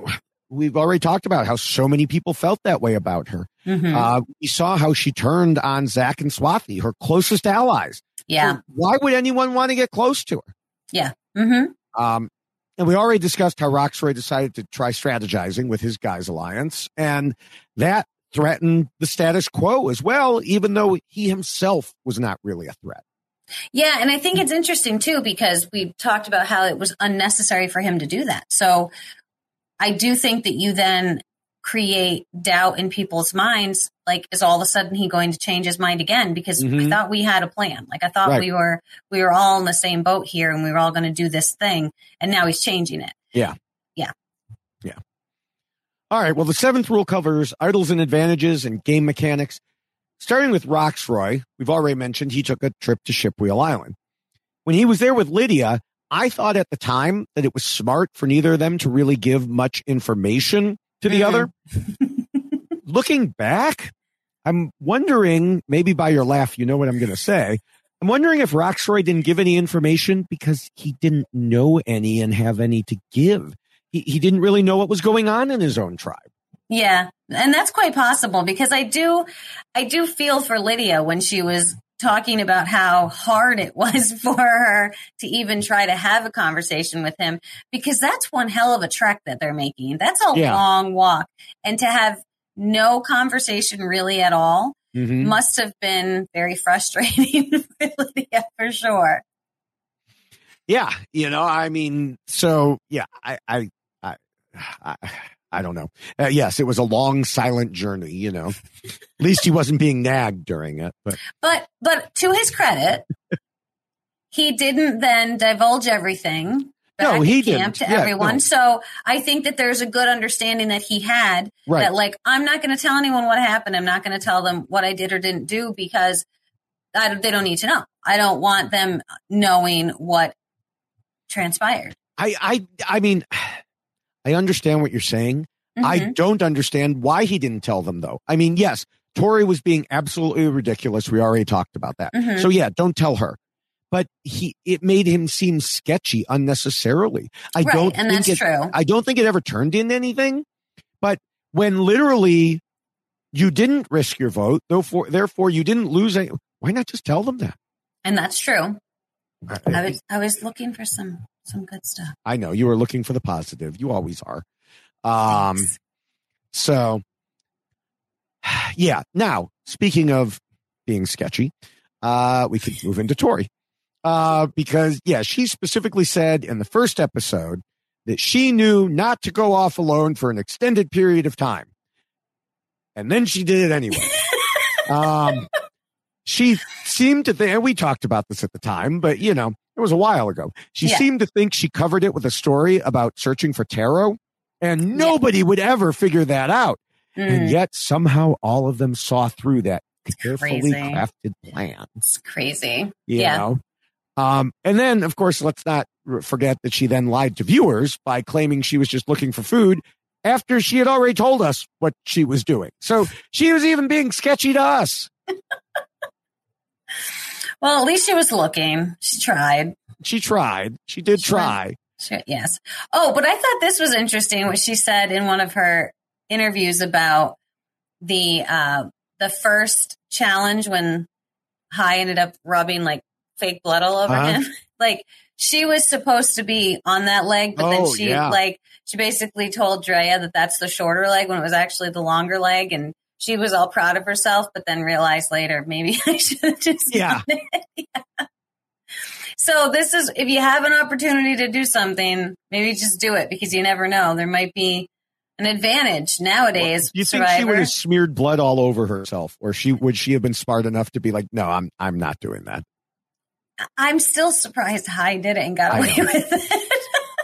we've already talked about how so many people felt that way about her. Mm-hmm. Uh, we saw how she turned on Zach and Swathi, her closest allies. Yeah. So why would anyone want to get close to her? Yeah. Mm-hmm. Um, and we already discussed how Rocksroy decided to try strategizing with his guys' alliance, and that threatened the status quo as well, even though he himself was not really a threat. Yeah, and I think it's interesting, too, because we talked about how it was unnecessary for him to do that. So I do think that you then create doubt in people's minds. Like, is all of a sudden he going to change his mind again? Because mm-hmm. I thought we had a plan. Like, I thought right. we were we were all in the same boat here, and we were all going to do this thing. And now he's changing it. Yeah. Yeah. Yeah. All right. Well, the seventh rule covers idols and advantages and game mechanics. Starting with Rocksroy, we've already mentioned he took a trip to Shipwheel Island. When he was there with Lydia, I thought at the time that it was smart for neither of them to really give much information to the mm-hmm. other. Looking back, I'm wondering, maybe by your laugh, you know what I'm going to say. I'm wondering if Rocksroy didn't give any information because he didn't know any and have any to give. He, he didn't really know what was going on in his own tribe. Yeah, and that's quite possible because I do, I do feel for Lydia when she was talking about how hard it was for her to even try to have a conversation with him, because that's one hell of a trek that they're making. That's a yeah. long walk, and to have no conversation really at all mm-hmm. must have been very frustrating for Lydia for sure. Yeah, you know, I mean, so yeah, I, I, I, I I don't know. Uh, yes, it was a long, silent journey, you know. At least he wasn't being nagged during it. But but, but to his credit, he didn't then divulge everything back no, he at camp didn't. to yeah, everyone. No. So I think that there's a good understanding that he had right. that, like, I'm not going to tell anyone what happened. I'm not going to tell them what I did or didn't do because I, they don't need to know. I don't want them knowing what transpired. I, I, I mean... I understand what you're saying. Mm-hmm. I don't understand why he didn't tell them, though. I mean, yes, Tori was being absolutely ridiculous. We already talked about that. Mm-hmm. So, yeah, don't tell her. But he, it made him seem sketchy unnecessarily. I right, don't and think that's it, true. I don't think it ever turned into anything. But when literally you didn't risk your vote, therefore, therefore you didn't lose any, why not just tell them that? And that's true. I, I was I was looking for some. Some good stuff. I know you were looking for the positive. You always are. Um, Thanks. So, yeah. Now, speaking of being sketchy, uh, we could move into Tori. Uh, because, yeah, she specifically said in the first episode that she knew not to go off alone for an extended period of time. And then she did it anyway. um, she seemed to think, and we talked about this at the time, but, you know, it was a while ago. She yeah. seemed to think she covered it with a story about searching for tarot, and nobody yeah. would ever figure that out. Mm. And yet somehow all of them saw through that carefully crazy. crafted plan. It's crazy. You yeah. know? Um, and then, of course, let's not forget that she then lied to viewers by claiming she was just looking for food after she had already told us what she was doing. So she was even being sketchy to us. Well, at least she was looking. She tried. She tried. She did she try. Sure, yes. Oh, but I thought this was interesting what she said in one of her interviews about the uh, the first challenge when Hai ended up rubbing like fake blood all over uh-huh. him. Like she was supposed to be on that leg, but oh, then she yeah. like she basically told Drea that that's the shorter leg when it was actually the longer leg, and she was all proud of herself, but then realized later, maybe I should have just yeah. done it. yeah. So this is, if you have an opportunity to do something, maybe just do it because you never know. There might be an advantage nowadays. Well, you think Survivor. she would have smeared blood all over herself, or she would she have been smart enough to be like, no, I'm I'm not doing that. I'm still surprised Hai did it and got away with it.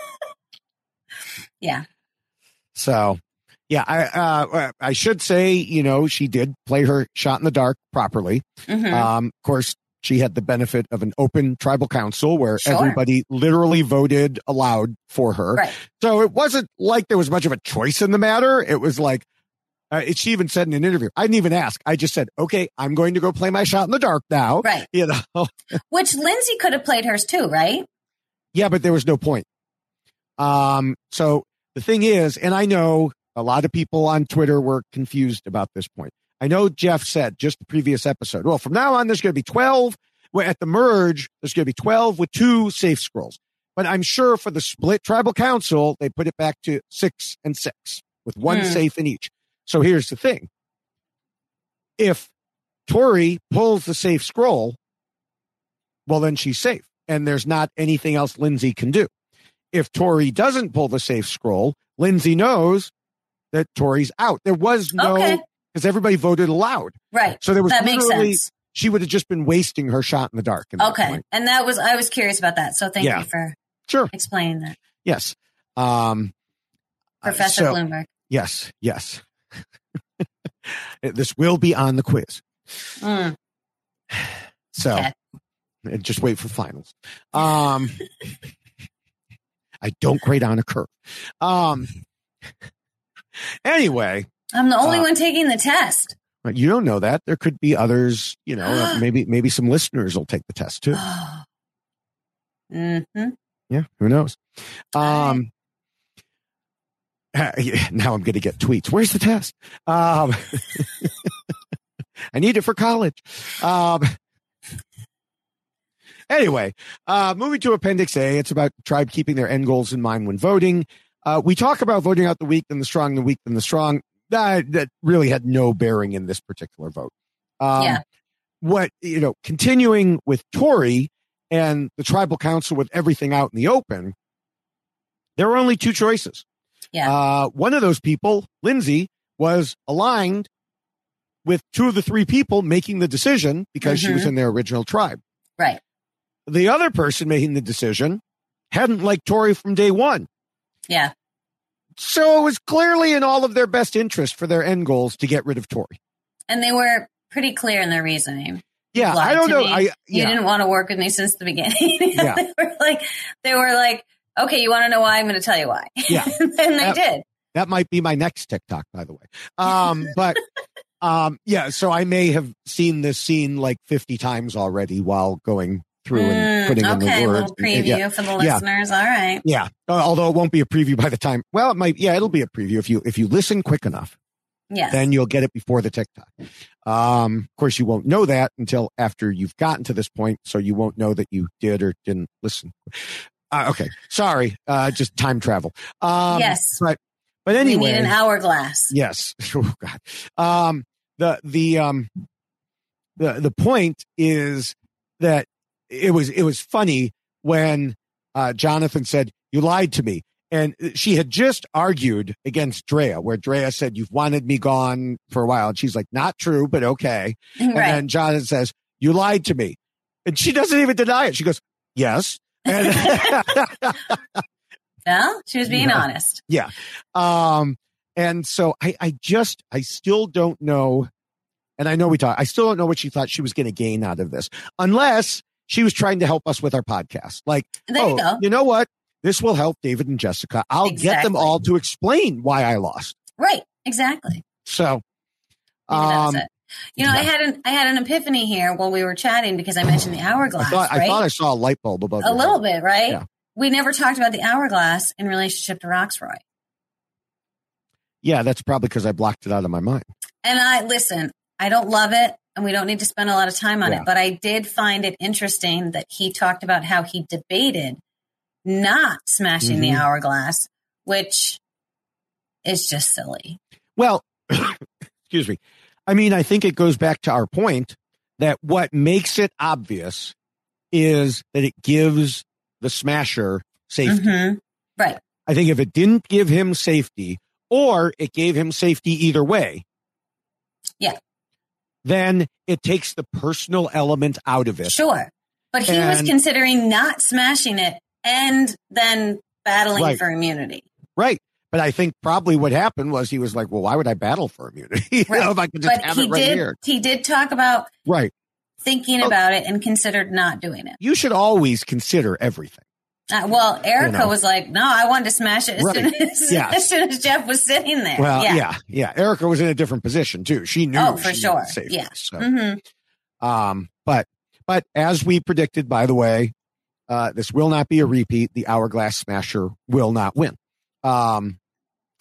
yeah. So. Yeah, I uh, I should say, you know, she did play her shot in the dark properly. Mm-hmm. Um, of course, she had the benefit of an open tribal council where sure. everybody literally voted aloud for her. Right. So it wasn't like there was much of a choice in the matter. It was like, uh, it, she even said in an interview, I didn't even ask. I just said, okay, I'm going to go play my shot in the dark now. Right. You know, which Lindsay could have played hers too, right? Yeah, but there was no point. Um, so. the thing is, and I know a lot of people on Twitter were confused about this point. I know Jeff said just the previous episode, well, from now on, there's going to be twelve. Well, at the merge, there's going to be twelve with two safe scrolls. But I'm sure for the split tribal council, they put it back to six and six with one Hmm. safe in each. So here's the thing. If Tori pulls the safe scroll, well, then she's safe. And there's not anything else Lindsay can do. If Tori doesn't pull the safe scroll, Lindsay knows that Tori's out. There was no, Okay. because everybody voted aloud. Right. So there was That makes literally, sense. she would have just been wasting her shot in the dark. at that Okay. point. And that was, I was curious about that. So thank Yeah. you for Sure. explaining that. Yes. Um, uh, Professor so- Bloomberg. Yes. Yes. This will be on the quiz. Mm, So okay. and just wait for finals. Um, I don't grade on a curve. Um, anyway, I'm the only uh, one taking the test. you don't know that. There could be others, you know, uh, maybe, maybe some listeners will take the test too. Mm-hmm. Yeah. Who knows? right. Um, yeah, now I'm going to get tweets. Where's the test? Um, I need it for college. Um, anyway, uh, moving to Appendix A, it's about the tribe keeping their end goals in mind when voting. Uh, we talk about voting out the weak, then the strong, the weak, then the strong. That, that really had no bearing in this particular vote. Um, Yeah. What, you know, continuing with Tori and the tribal council with everything out in the open, there were only two choices. Yeah. Uh, one of those people, Lindsay, was aligned with two of the three people making the decision because she was Mhm. in their original tribe. Right. The other person making the decision hadn't liked Tori from day one. Yeah. So it was clearly in all of their best interest for their end goals to get rid of Tori. And they were pretty clear in their reasoning. Yeah, Lied I don't to know. me. I You yeah. didn't want to work with me since the beginning. Yeah. they were like, they were like, okay, you want to know why? I'm going to tell you why. Yeah. and they That- did. That might be my next TikTok, by the way. Um, but um, yeah, so I may have seen this scene like fifty times already while going through and Mm, putting in okay, the a words. little preview Yeah. for the Yeah. listeners. All right. Yeah. Uh, although it won't be a preview by the time. Well, it might. Yeah, it'll be a preview if you if you listen quick enough. Yes. Then you'll get it before the TikTok. Um, of course, you won't know that until after you've gotten to this point, so you won't know that you did or didn't listen. Uh, okay, sorry, uh, just time travel. Um, Yes. but but we anyway, need an hourglass. yes. Oh God. Um, the the um the the point is that it was it was funny when uh, Jonathan said, "You lied to me." And she had just argued against Drea, where Drea said, "You've wanted me gone for a while." And she's like, "Not true, but okay." And Right. then Jonathan says, "You lied to me." And she doesn't even deny it. She goes, "Yes." And Well, she was being Yeah. honest. yeah. Um, and so I, I just, I still don't know. And I know we talked, I still don't know what she thought she was going to gain out of this, unless she was trying to help us with our podcast. Like, There oh, you go. you know what? This will help David and Jessica. I'll get them Exactly. all to explain why I lost. Right. Exactly. So, Maybe um, that's it. You know, I yeah. had an I had an epiphany here while we were chatting because I mentioned the I hourglass. thought, right? I thought I saw a light bulb above a your little head. bit, right? Yeah. We never talked about the hourglass in relationship to Roxroy. Yeah, that's probably because I blocked it out of my mind. And I listen, I don't love it, and we don't need to spend a lot of time on Yeah. it, but I did find it interesting that he talked about how he debated not smashing the Mhm. hourglass, which is just silly. Well, excuse me. I mean, I think it goes back to our point that what makes it obvious is that it gives the smasher safety. Mhm. Right. I think if it didn't give him safety, or it gave him safety either way, Yeah. then it takes the personal element out of it. Sure. But he was And- considering not smashing it and then battling Right. for immunity. Right. But I think probably what happened was he was like, well, why would I battle for immunity? you Right. know, if I could just But have he it right did here. he did talk about Right. thinking Oh. about it and considered not doing it. You should always consider everything. Uh, well, Erica You know. was like, no, I wanted to smash it as, Right. soon as, Yes. as soon as Jeff was sitting there. Well, yeah. yeah. yeah, Erica was in a different position too. She knew. Oh, for she sure. needed safety, Yeah. So, hmm um, but but as we predicted, by the way, uh, this will not be a repeat. The Hourglass Smasher will not win. Um,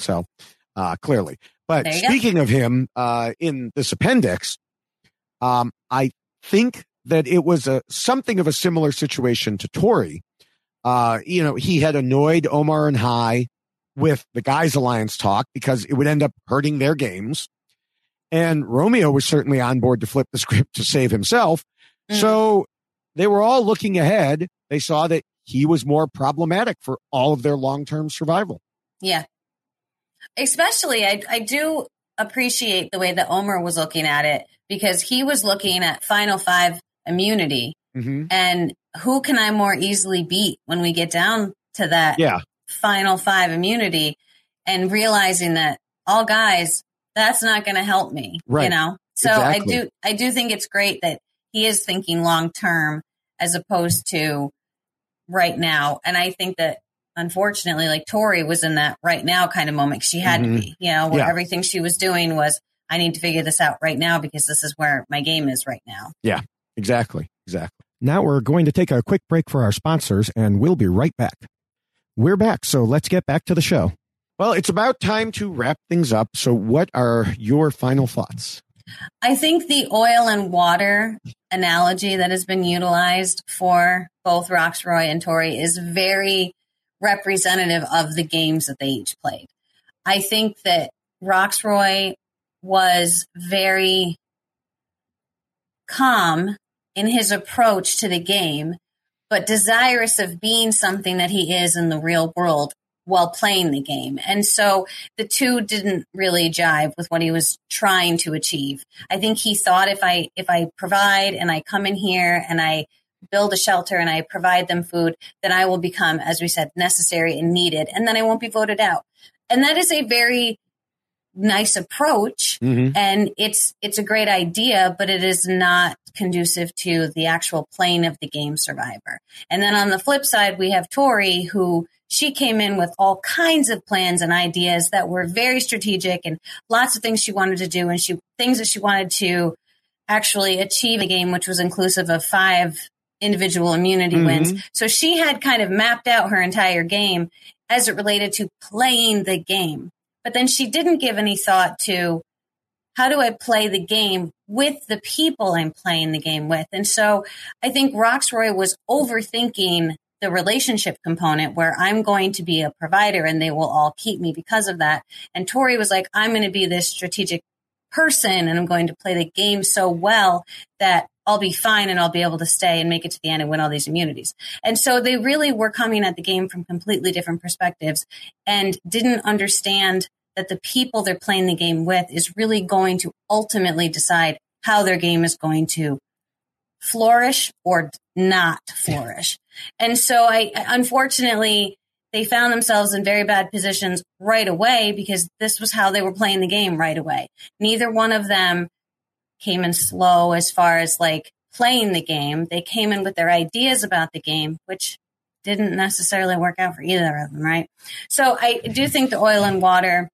So, uh, clearly. But There you speaking of him, uh, in this appendix, um, I think that it was a something of a similar situation to Tori. Uh, you know, he had annoyed Omar and Hai with the Guys Alliance talk because it would end up hurting their games. And Romeo was certainly on board to flip the script to save himself. Mm. So they were all looking ahead. They saw that he was more problematic for all of their long-term survival. Yeah. Especially, I, I do appreciate the way that Omar was looking at it, because he was looking at Final Five immunity. Mm-hmm. And who can I more easily beat when we get down to that yeah. Final Five immunity, and realizing that all guys, that's not going to help me, right. you know? So exactly. I do, I do think it's great that he is thinking long-term as opposed to right now. And I think that, unfortunately, like Tori was in that right now kind of moment. She had mm-hmm. to be, you know, where yeah. everything she was doing was, I need to figure this out right now because this is where my game is right now. Yeah, exactly. Exactly. Now we're going to take a quick break for our sponsors, and we'll be right back. We're back, so let's get back to the show. Well, it's about time to wrap things up. So what are your final thoughts? I think the oil and water analogy that has been utilized for both Roxroy and Tori is very representative of the games that they each played. I think that Roxroy was very calm in his approach to the game, but desirous of being something that he is in the real world while playing the game. And so the two didn't really jive with what he was trying to achieve. I think he thought if I if I provide and I come in here and I build a shelter and I provide them food, then I will become, as we said, necessary and needed, and then I won't be voted out. And that is a very nice approach, mm-hmm. and it's it's a great idea, but it is not conducive to the actual playing of the game Survivor. And then on the flip side, we have Tori, who she came in with all kinds of plans and ideas that were very strategic and lots of things she wanted to do, and she things that she wanted to actually achieve a game, which was inclusive of five individual immunity mm-hmm. wins. So she had kind of mapped out her entire game as it related to playing the game. But then she didn't give any thought to, how do I play the game with the people I'm playing the game with? And so I think Roxroy was overthinking the relationship component, where I'm going to be a provider and they will all keep me because of that. And Tori was like, I'm going to be this strategic person and I'm going to play the game so well that I'll be fine and I'll be able to stay and make it to the end and win all these immunities. And so they really were coming at the game from completely different perspectives and didn't understand that the people they're playing the game with is really going to ultimately decide how their game is going to flourish or not flourish. And so I, unfortunately, they found themselves in very bad positions right away because this was how they were playing the game right away. Neither one of them came in slow as far as like playing the game. They came in with their ideas about the game, which didn't necessarily work out for either of them, right? So I do think the oil and water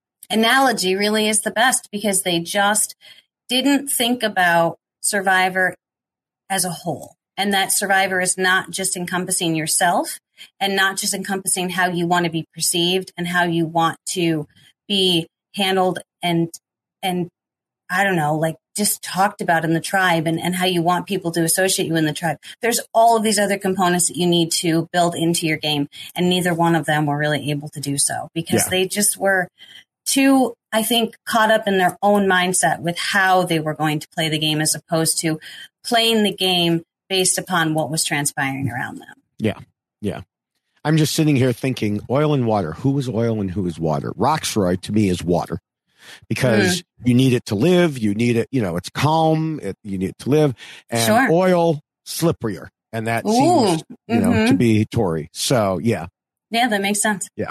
analogy really is the best, because they just didn't think about Survivor as a whole. And that Survivor is not just encompassing yourself and not just encompassing how you want to be perceived and how you want to be handled and, and I don't know, like just talked about in the tribe, and, and how you want people to associate you in the tribe. There's all of these other components that you need to build into your game. And neither one of them were really able to do so because yeah. they just were too, I think, caught up in their own mindset with how they were going to play the game as opposed to playing the game based upon what was transpiring around them. Yeah. Yeah. I'm just sitting here thinking oil and water. Who is oil and who is water? Roxroy to me is water. Because mm. you need it to live, you need it, you know, it's calm, it, you need it to live, and sure. oil, slipperier. And that Ooh, seems, you mm-hmm. know, to be Tori. So, yeah. Yeah, that makes sense. Yeah.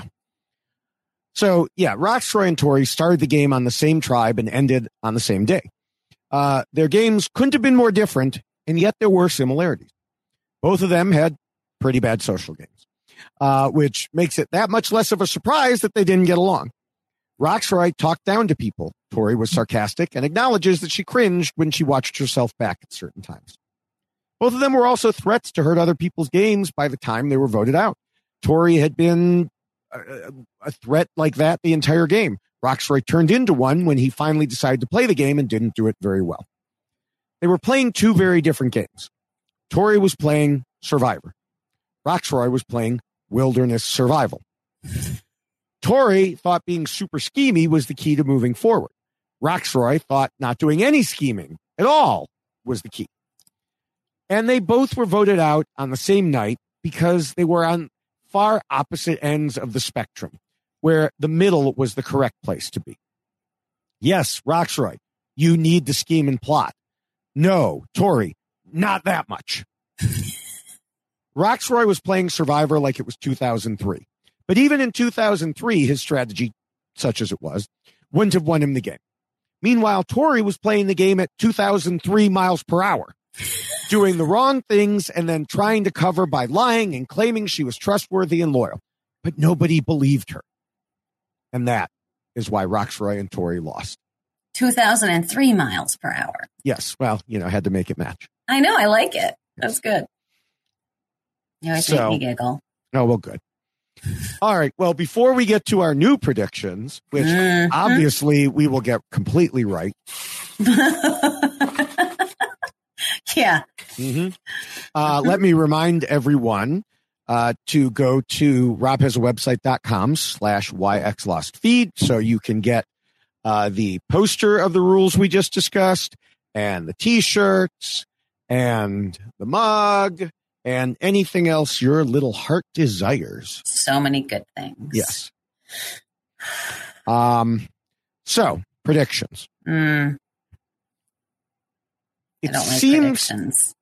So, yeah, Roxroy and Tori started the game on the same tribe and ended on the same day. Uh, their games couldn't have been more different, and yet there were similarities. Both of them had pretty bad social games, uh, which makes it that much less of a surprise that they didn't get along. Roxroy talked down to people. Tori was sarcastic and acknowledges that she cringed when she watched herself back at certain times. Both of them were also threats to hurt other people's games by the time they were voted out. Tori had been a, a threat like that the entire game. Rocksroy turned into one when he finally decided to play the game and didn't do it very well. They were playing two very different games. Tori was playing Survivor. Rocksroy was playing Wilderness Survival. Tori thought being super schemy was the key to moving forward. Rocksroy thought not doing any scheming at all was the key. And they both were voted out on the same night because they were on far opposite ends of the spectrum, where the middle was the correct place to be. Yes, Rocksroy, you need to scheme and plot. No, Tori, not that much. Rocksroy was playing Survivor like it was two thousand three. But even in two thousand three, his strategy, such as it was, wouldn't have won him the game. Meanwhile, Tori was playing the game at two thousand three miles per hour, doing the wrong things and then trying to cover by lying and claiming she was trustworthy and loyal. But nobody believed her. And that is why Rocksroy and Tori lost. two thousand three miles per hour. Yes. Well, you know, I had to make it match. I know. I like it. That's good. You always So- make me giggle. Oh, well, good. All right. Well, before we get to our new predictions, which Mhm. obviously we will get completely right. Yeah. Mm-hmm. Uh, let me remind everyone uh, to go to robhasawebsite.com slash yxlostfeed so you can get uh, the poster of the rules we just discussed and the T-shirts and the mug and anything else your little heart desires. So many good things. Yes. Um. So, predictions. Mm, I It don't like seems predictions.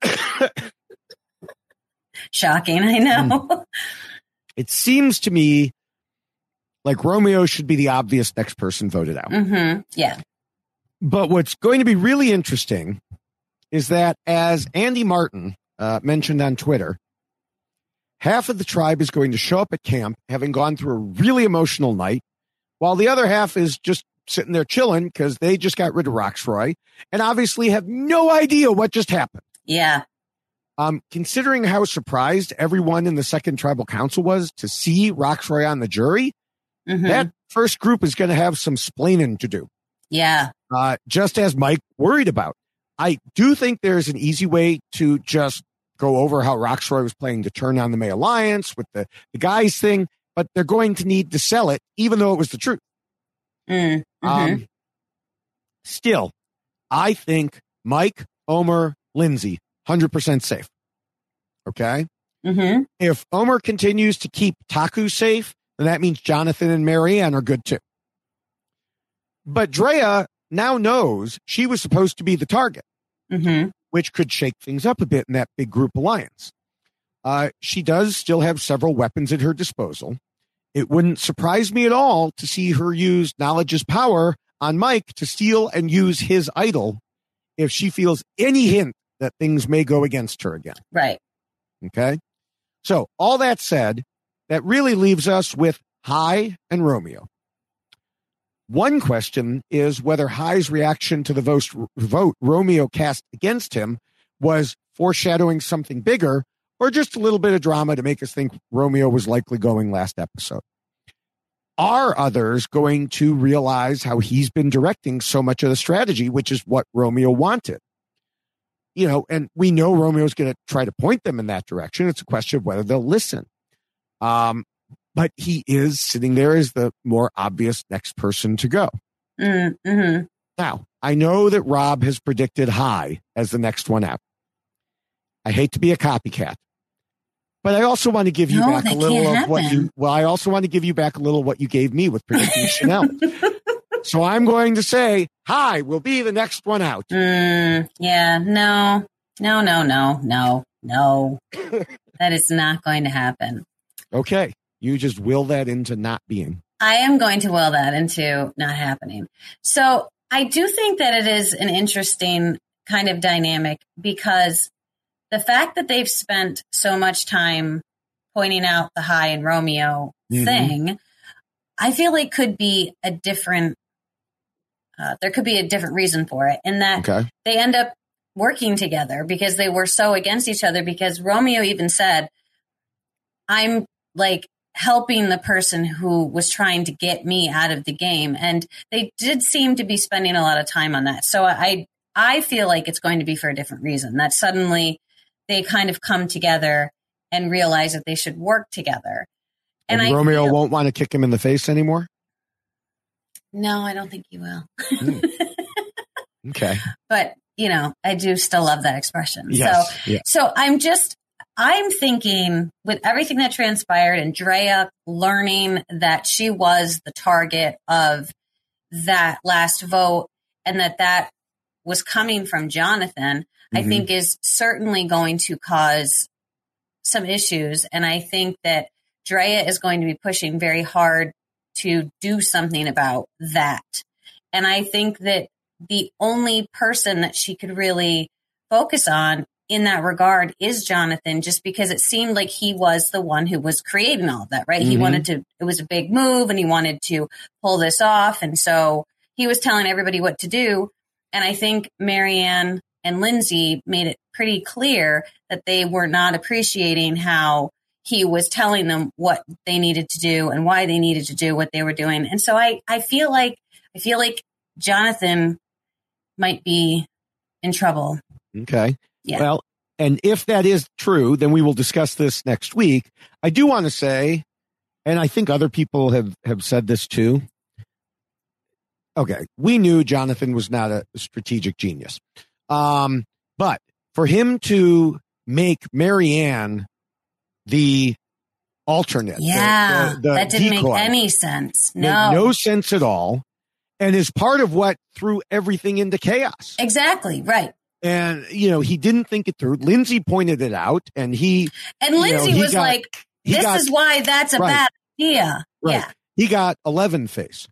Shocking, I know. it seems to me like Romeo should be the obvious next person voted out. Mm-hmm. Yeah. But what's going to be really interesting is that, as Andy Martin uh, mentioned on Twitter, half of the tribe is going to show up at camp having gone through a really emotional night, while the other half is just sitting there chilling because they just got rid of Rocksroy and obviously have no idea what just happened. Yeah. Um, considering how surprised everyone in the second tribal council was to see Rocksroy on the jury, Mm-hmm. that first group is going to have some splaining to do. Yeah. Uh, just as Mike worried about. I do think there's an easy way to just go over how Rocksroy was planning to turn on the May Alliance with the, the guys thing, but they're going to need to sell it, even though it was the truth. Mm, mm-hmm. Um, still, I think Mike, Omer, Lindsay, one hundred percent safe. Okay? mm-hmm. If Omer continues to keep Taku safe, then that means Jonathan and Marianne are good too. But Drea now knows she was supposed to be the target, Mm-hmm. which could shake things up a bit in that big group alliance. Uh, she does still have several weapons at her disposal. It wouldn't surprise me at all to see her use knowledge is power on Mike to steal and use his idol if she feels any hint that things may go against her again. Right. Okay. So all that said, that really leaves us with Hai and Romeo. One question is whether Hai's reaction to the vote, vote Romeo cast against him was foreshadowing something bigger or just a little bit of drama to make us think Romeo was likely going last episode. Are others going to realize how he's been directing so much of the strategy, which is what Romeo wanted? You know, and we know Romeo's going to try to point them in that direction. It's a question of whether they'll listen. Um, but he is sitting there as the more obvious next person to go. Mm-hmm. Now, I know that Rob has predicted Hai as the next one out. I hate to be a copycat, but I also want to give you No, back a that little can't of what happen. you, well, I also want to give you back a little of what you gave me with predicting Chanel. So I'm going to say Hai will be the next one out. Mm, yeah. No. No. No. No. No. No. That is not going to happen. Okay. You just will that into not being. I am going to will that into not happening. So I do think that it is an interesting kind of dynamic because the fact that they've spent so much time pointing out the Hai and Romeo Mhm. thing, I feel like could be a different, uh, there could be a different reason for it in that Okay. they end up working together because they were so against each other because Romeo even said, I'm like helping the person who was trying to get me out of the game. And they did seem to be spending a lot of time on that. So I, I feel like it's going to be for a different reason, that suddenly they kind of come together and realize that they should work together. And, and I Romeo feel, won't want to kick him in the face anymore? No, I don't think he will. Mm. Okay. But, you know, I do still love that expression. Yes. So, Yeah. so I'm just, I'm thinking with everything that transpired and Drea learning that she was the target of that last vote and that that was coming from Jonathan, mm-hmm. I think is certainly going to cause some issues. And I think that Drea is going to be pushing very hard to do something about that. And I think that the only person that she could really focus on in that regard is Jonathan, just because it seemed like he was the one who was creating all of that, right? Mm-hmm. He wanted to, it was a big move and he wanted to pull this off. And so he was telling everybody what to do. And I think Marianne and Lindsay made it pretty clear that they were not appreciating how he was telling them what they needed to do and why they needed to do what they were doing. And so I, I feel like, I feel like Jonathan might be in trouble. Okay. Yeah. Well, and if that is true, then we will discuss this next week. I do want to say, and I think other people have, have said this too. Okay. We knew Jonathan was not a strategic genius. Um, but for him to make Marianne the alternate, yeah, the, the, the that didn't decoy, make any sense. No, made no sense at all. And is part of what threw everything into chaos. Exactly. Right. And, you know, he didn't think it through. Lindsay pointed it out and he. And Lindsay you know, was got, like, this got, is why that's a right, bad idea. Right. Yeah. He got eleven face.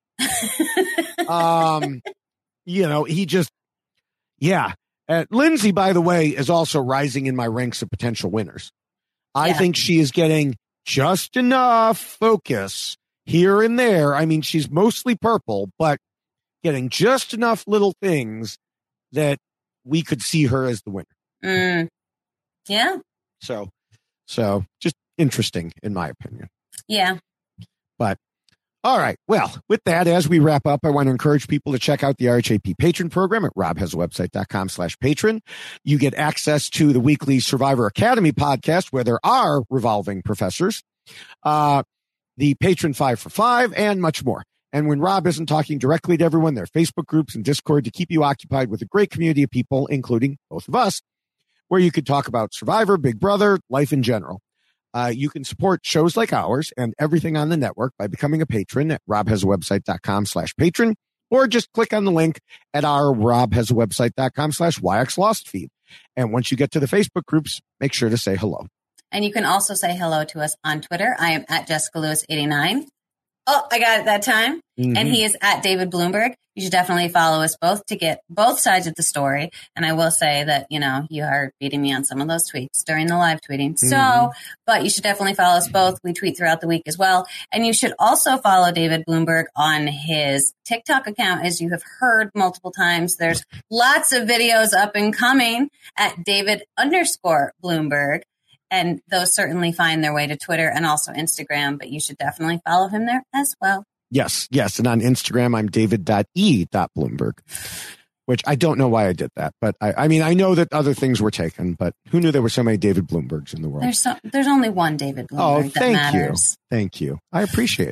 um, you know, he just, yeah. Uh, Lindsay, by the way, is also rising in my ranks of potential winners. I yeah. think she is getting just enough focus here and there. I mean, she's mostly purple, but getting just enough little things that we could see her as the winner. Mm. Yeah. So, so just interesting in my opinion. Yeah. But all right. Well, with that, as we wrap up, I want to encourage people to check out the R H A P patron program at robhasawebsite.com slash patron. You get access to the weekly Survivor Academy podcast where there are revolving professors, uh, the patron five for five and much more. And when Rob isn't talking directly to everyone, there are Facebook groups and Discord to keep you occupied with a great community of people, including both of us, where you could talk about Survivor, Big Brother, life in general. Uh, you can support shows like ours and everything on the network by becoming a patron at robhasawebsite.com slash patron, or just click on the link at our robhasawebsite.com slash yxlost feed. And once you get to the Facebook groups, make sure to say hello. And you can also say hello to us on Twitter. I am at Jessica Lewis eighty-nine. Oh, I got it that time. Mm-hmm. And he is at David Bloomberg. You should definitely follow us both to get both sides of the story. And I will say that, you know, you are beating me on some of those tweets during the live tweeting. Mm-hmm. So, but you should definitely follow us both. We tweet throughout the week as well. And you should also follow David Bloomberg on his TikTok account. As you have heard multiple times, there's lots of videos up and coming at David underscore Bloomberg. And those certainly find their way to Twitter and also Instagram, but you should definitely follow him there as well. Yes, yes. And on Instagram, I'm david dot e dot bloomberg, which I don't know why I did that. But I, I mean, I know that other things were taken, but who knew there were so many David Bloombergs in the world? There's so, there's only one David Bloomberg oh, that thank matters. you. Thank you. I appreciate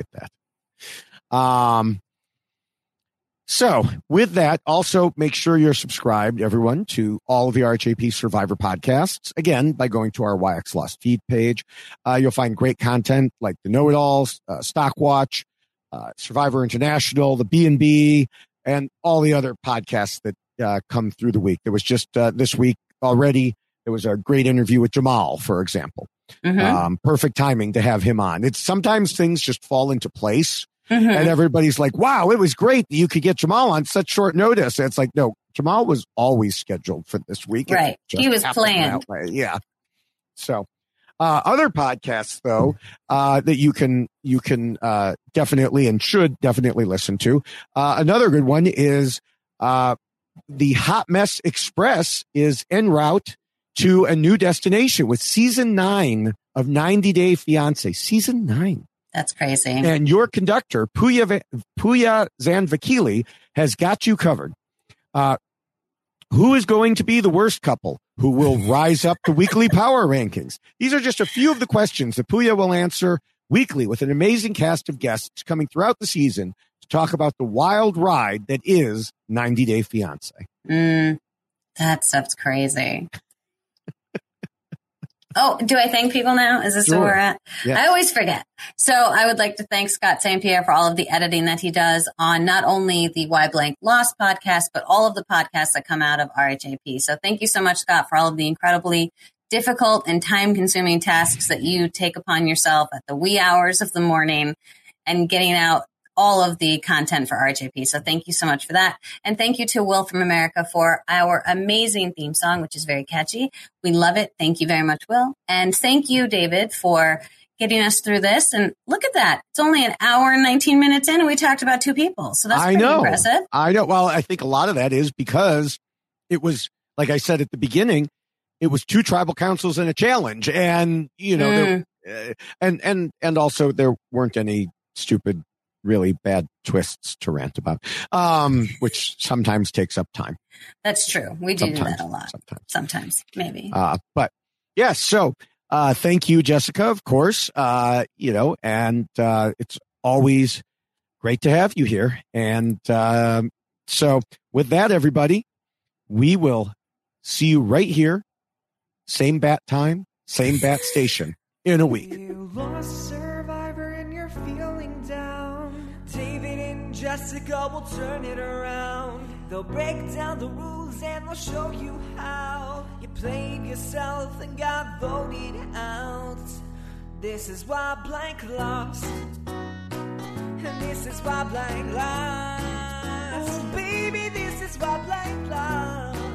that. Um. So with that, also make sure you're subscribed, everyone, to all of the R H A P Survivor podcasts. Again, by going to our Y X Lost feed page, uh, you'll find great content like the Know-It-Alls, uh, Stockwatch, uh, Survivor International, the B and B, and all the other podcasts that uh, come through the week. There was just uh, this week already, there was a great interview with Jamal, for example. Mm-hmm. Um, perfect timing to have him on. It's sometimes things just fall into place. Mm-hmm. And everybody's like, wow, it was great that you could get Jamal on such short notice. And it's like, no, Jamal was always scheduled for this week. Right. He was planned. Yeah. So, uh, other podcasts though, uh, that you can, you can, uh, definitely and should definitely listen to. Uh, another good one is, uh, the Hot Mess Express is en route to a new destination with season nine of ninety Day Fiancé. Season nine. That's crazy. And your conductor, Puya, Puya Zanvakili, has got you covered. Uh, who is going to be the worst couple? Who will rise up the weekly power rankings? These are just a few of the questions that Puya will answer weekly with an amazing cast of guests coming throughout the season to talk about the wild ride that is ninety Day Fiancé. Mm, that stuff's crazy. Oh, do I thank people now? Is this Sure. where we're at? Yes. I always forget. So I would like to thank Scott Saint Pierre for all of the editing that he does on not only the Why Blank Lost podcast, but all of the podcasts that come out of R H A P. So thank you so much, Scott, for all of the incredibly difficult and time-consuming tasks that you take upon yourself at the wee hours of the morning and getting out all of the content for R H A P. So thank you so much for that. And thank you to Will from America for our amazing theme song, which is very catchy. We love it. Thank you very much, Will. And thank you, David, for getting us through this. And look at that. It's only an hour and nineteen minutes in and we talked about two people. So that's pretty I know. impressive. I know. Well, I think a lot of that is because it was, like I said at the beginning, it was two tribal councils and a challenge. And, you know, Mm. there, uh, and, and, and also there weren't any stupid, really bad twists to rant about, um, which sometimes takes up time. That's true. We do do Sometimes, that a lot. Sometimes. Sometimes, maybe. Uh, but yes, so, uh, thank you, Jessica, of course, uh, you know, and, uh, it's always great to have you here. And, um, so with that, everybody, we will see you right here. Same bat time, same bat station in a week. You lost survivor and you're feeling down. David and Jessica will turn it around. They'll break down the rules and they'll show you how. You played yourself and got voted out. This is why Blank lost. And this is why Blank lost. Baby, this is why Blank lost.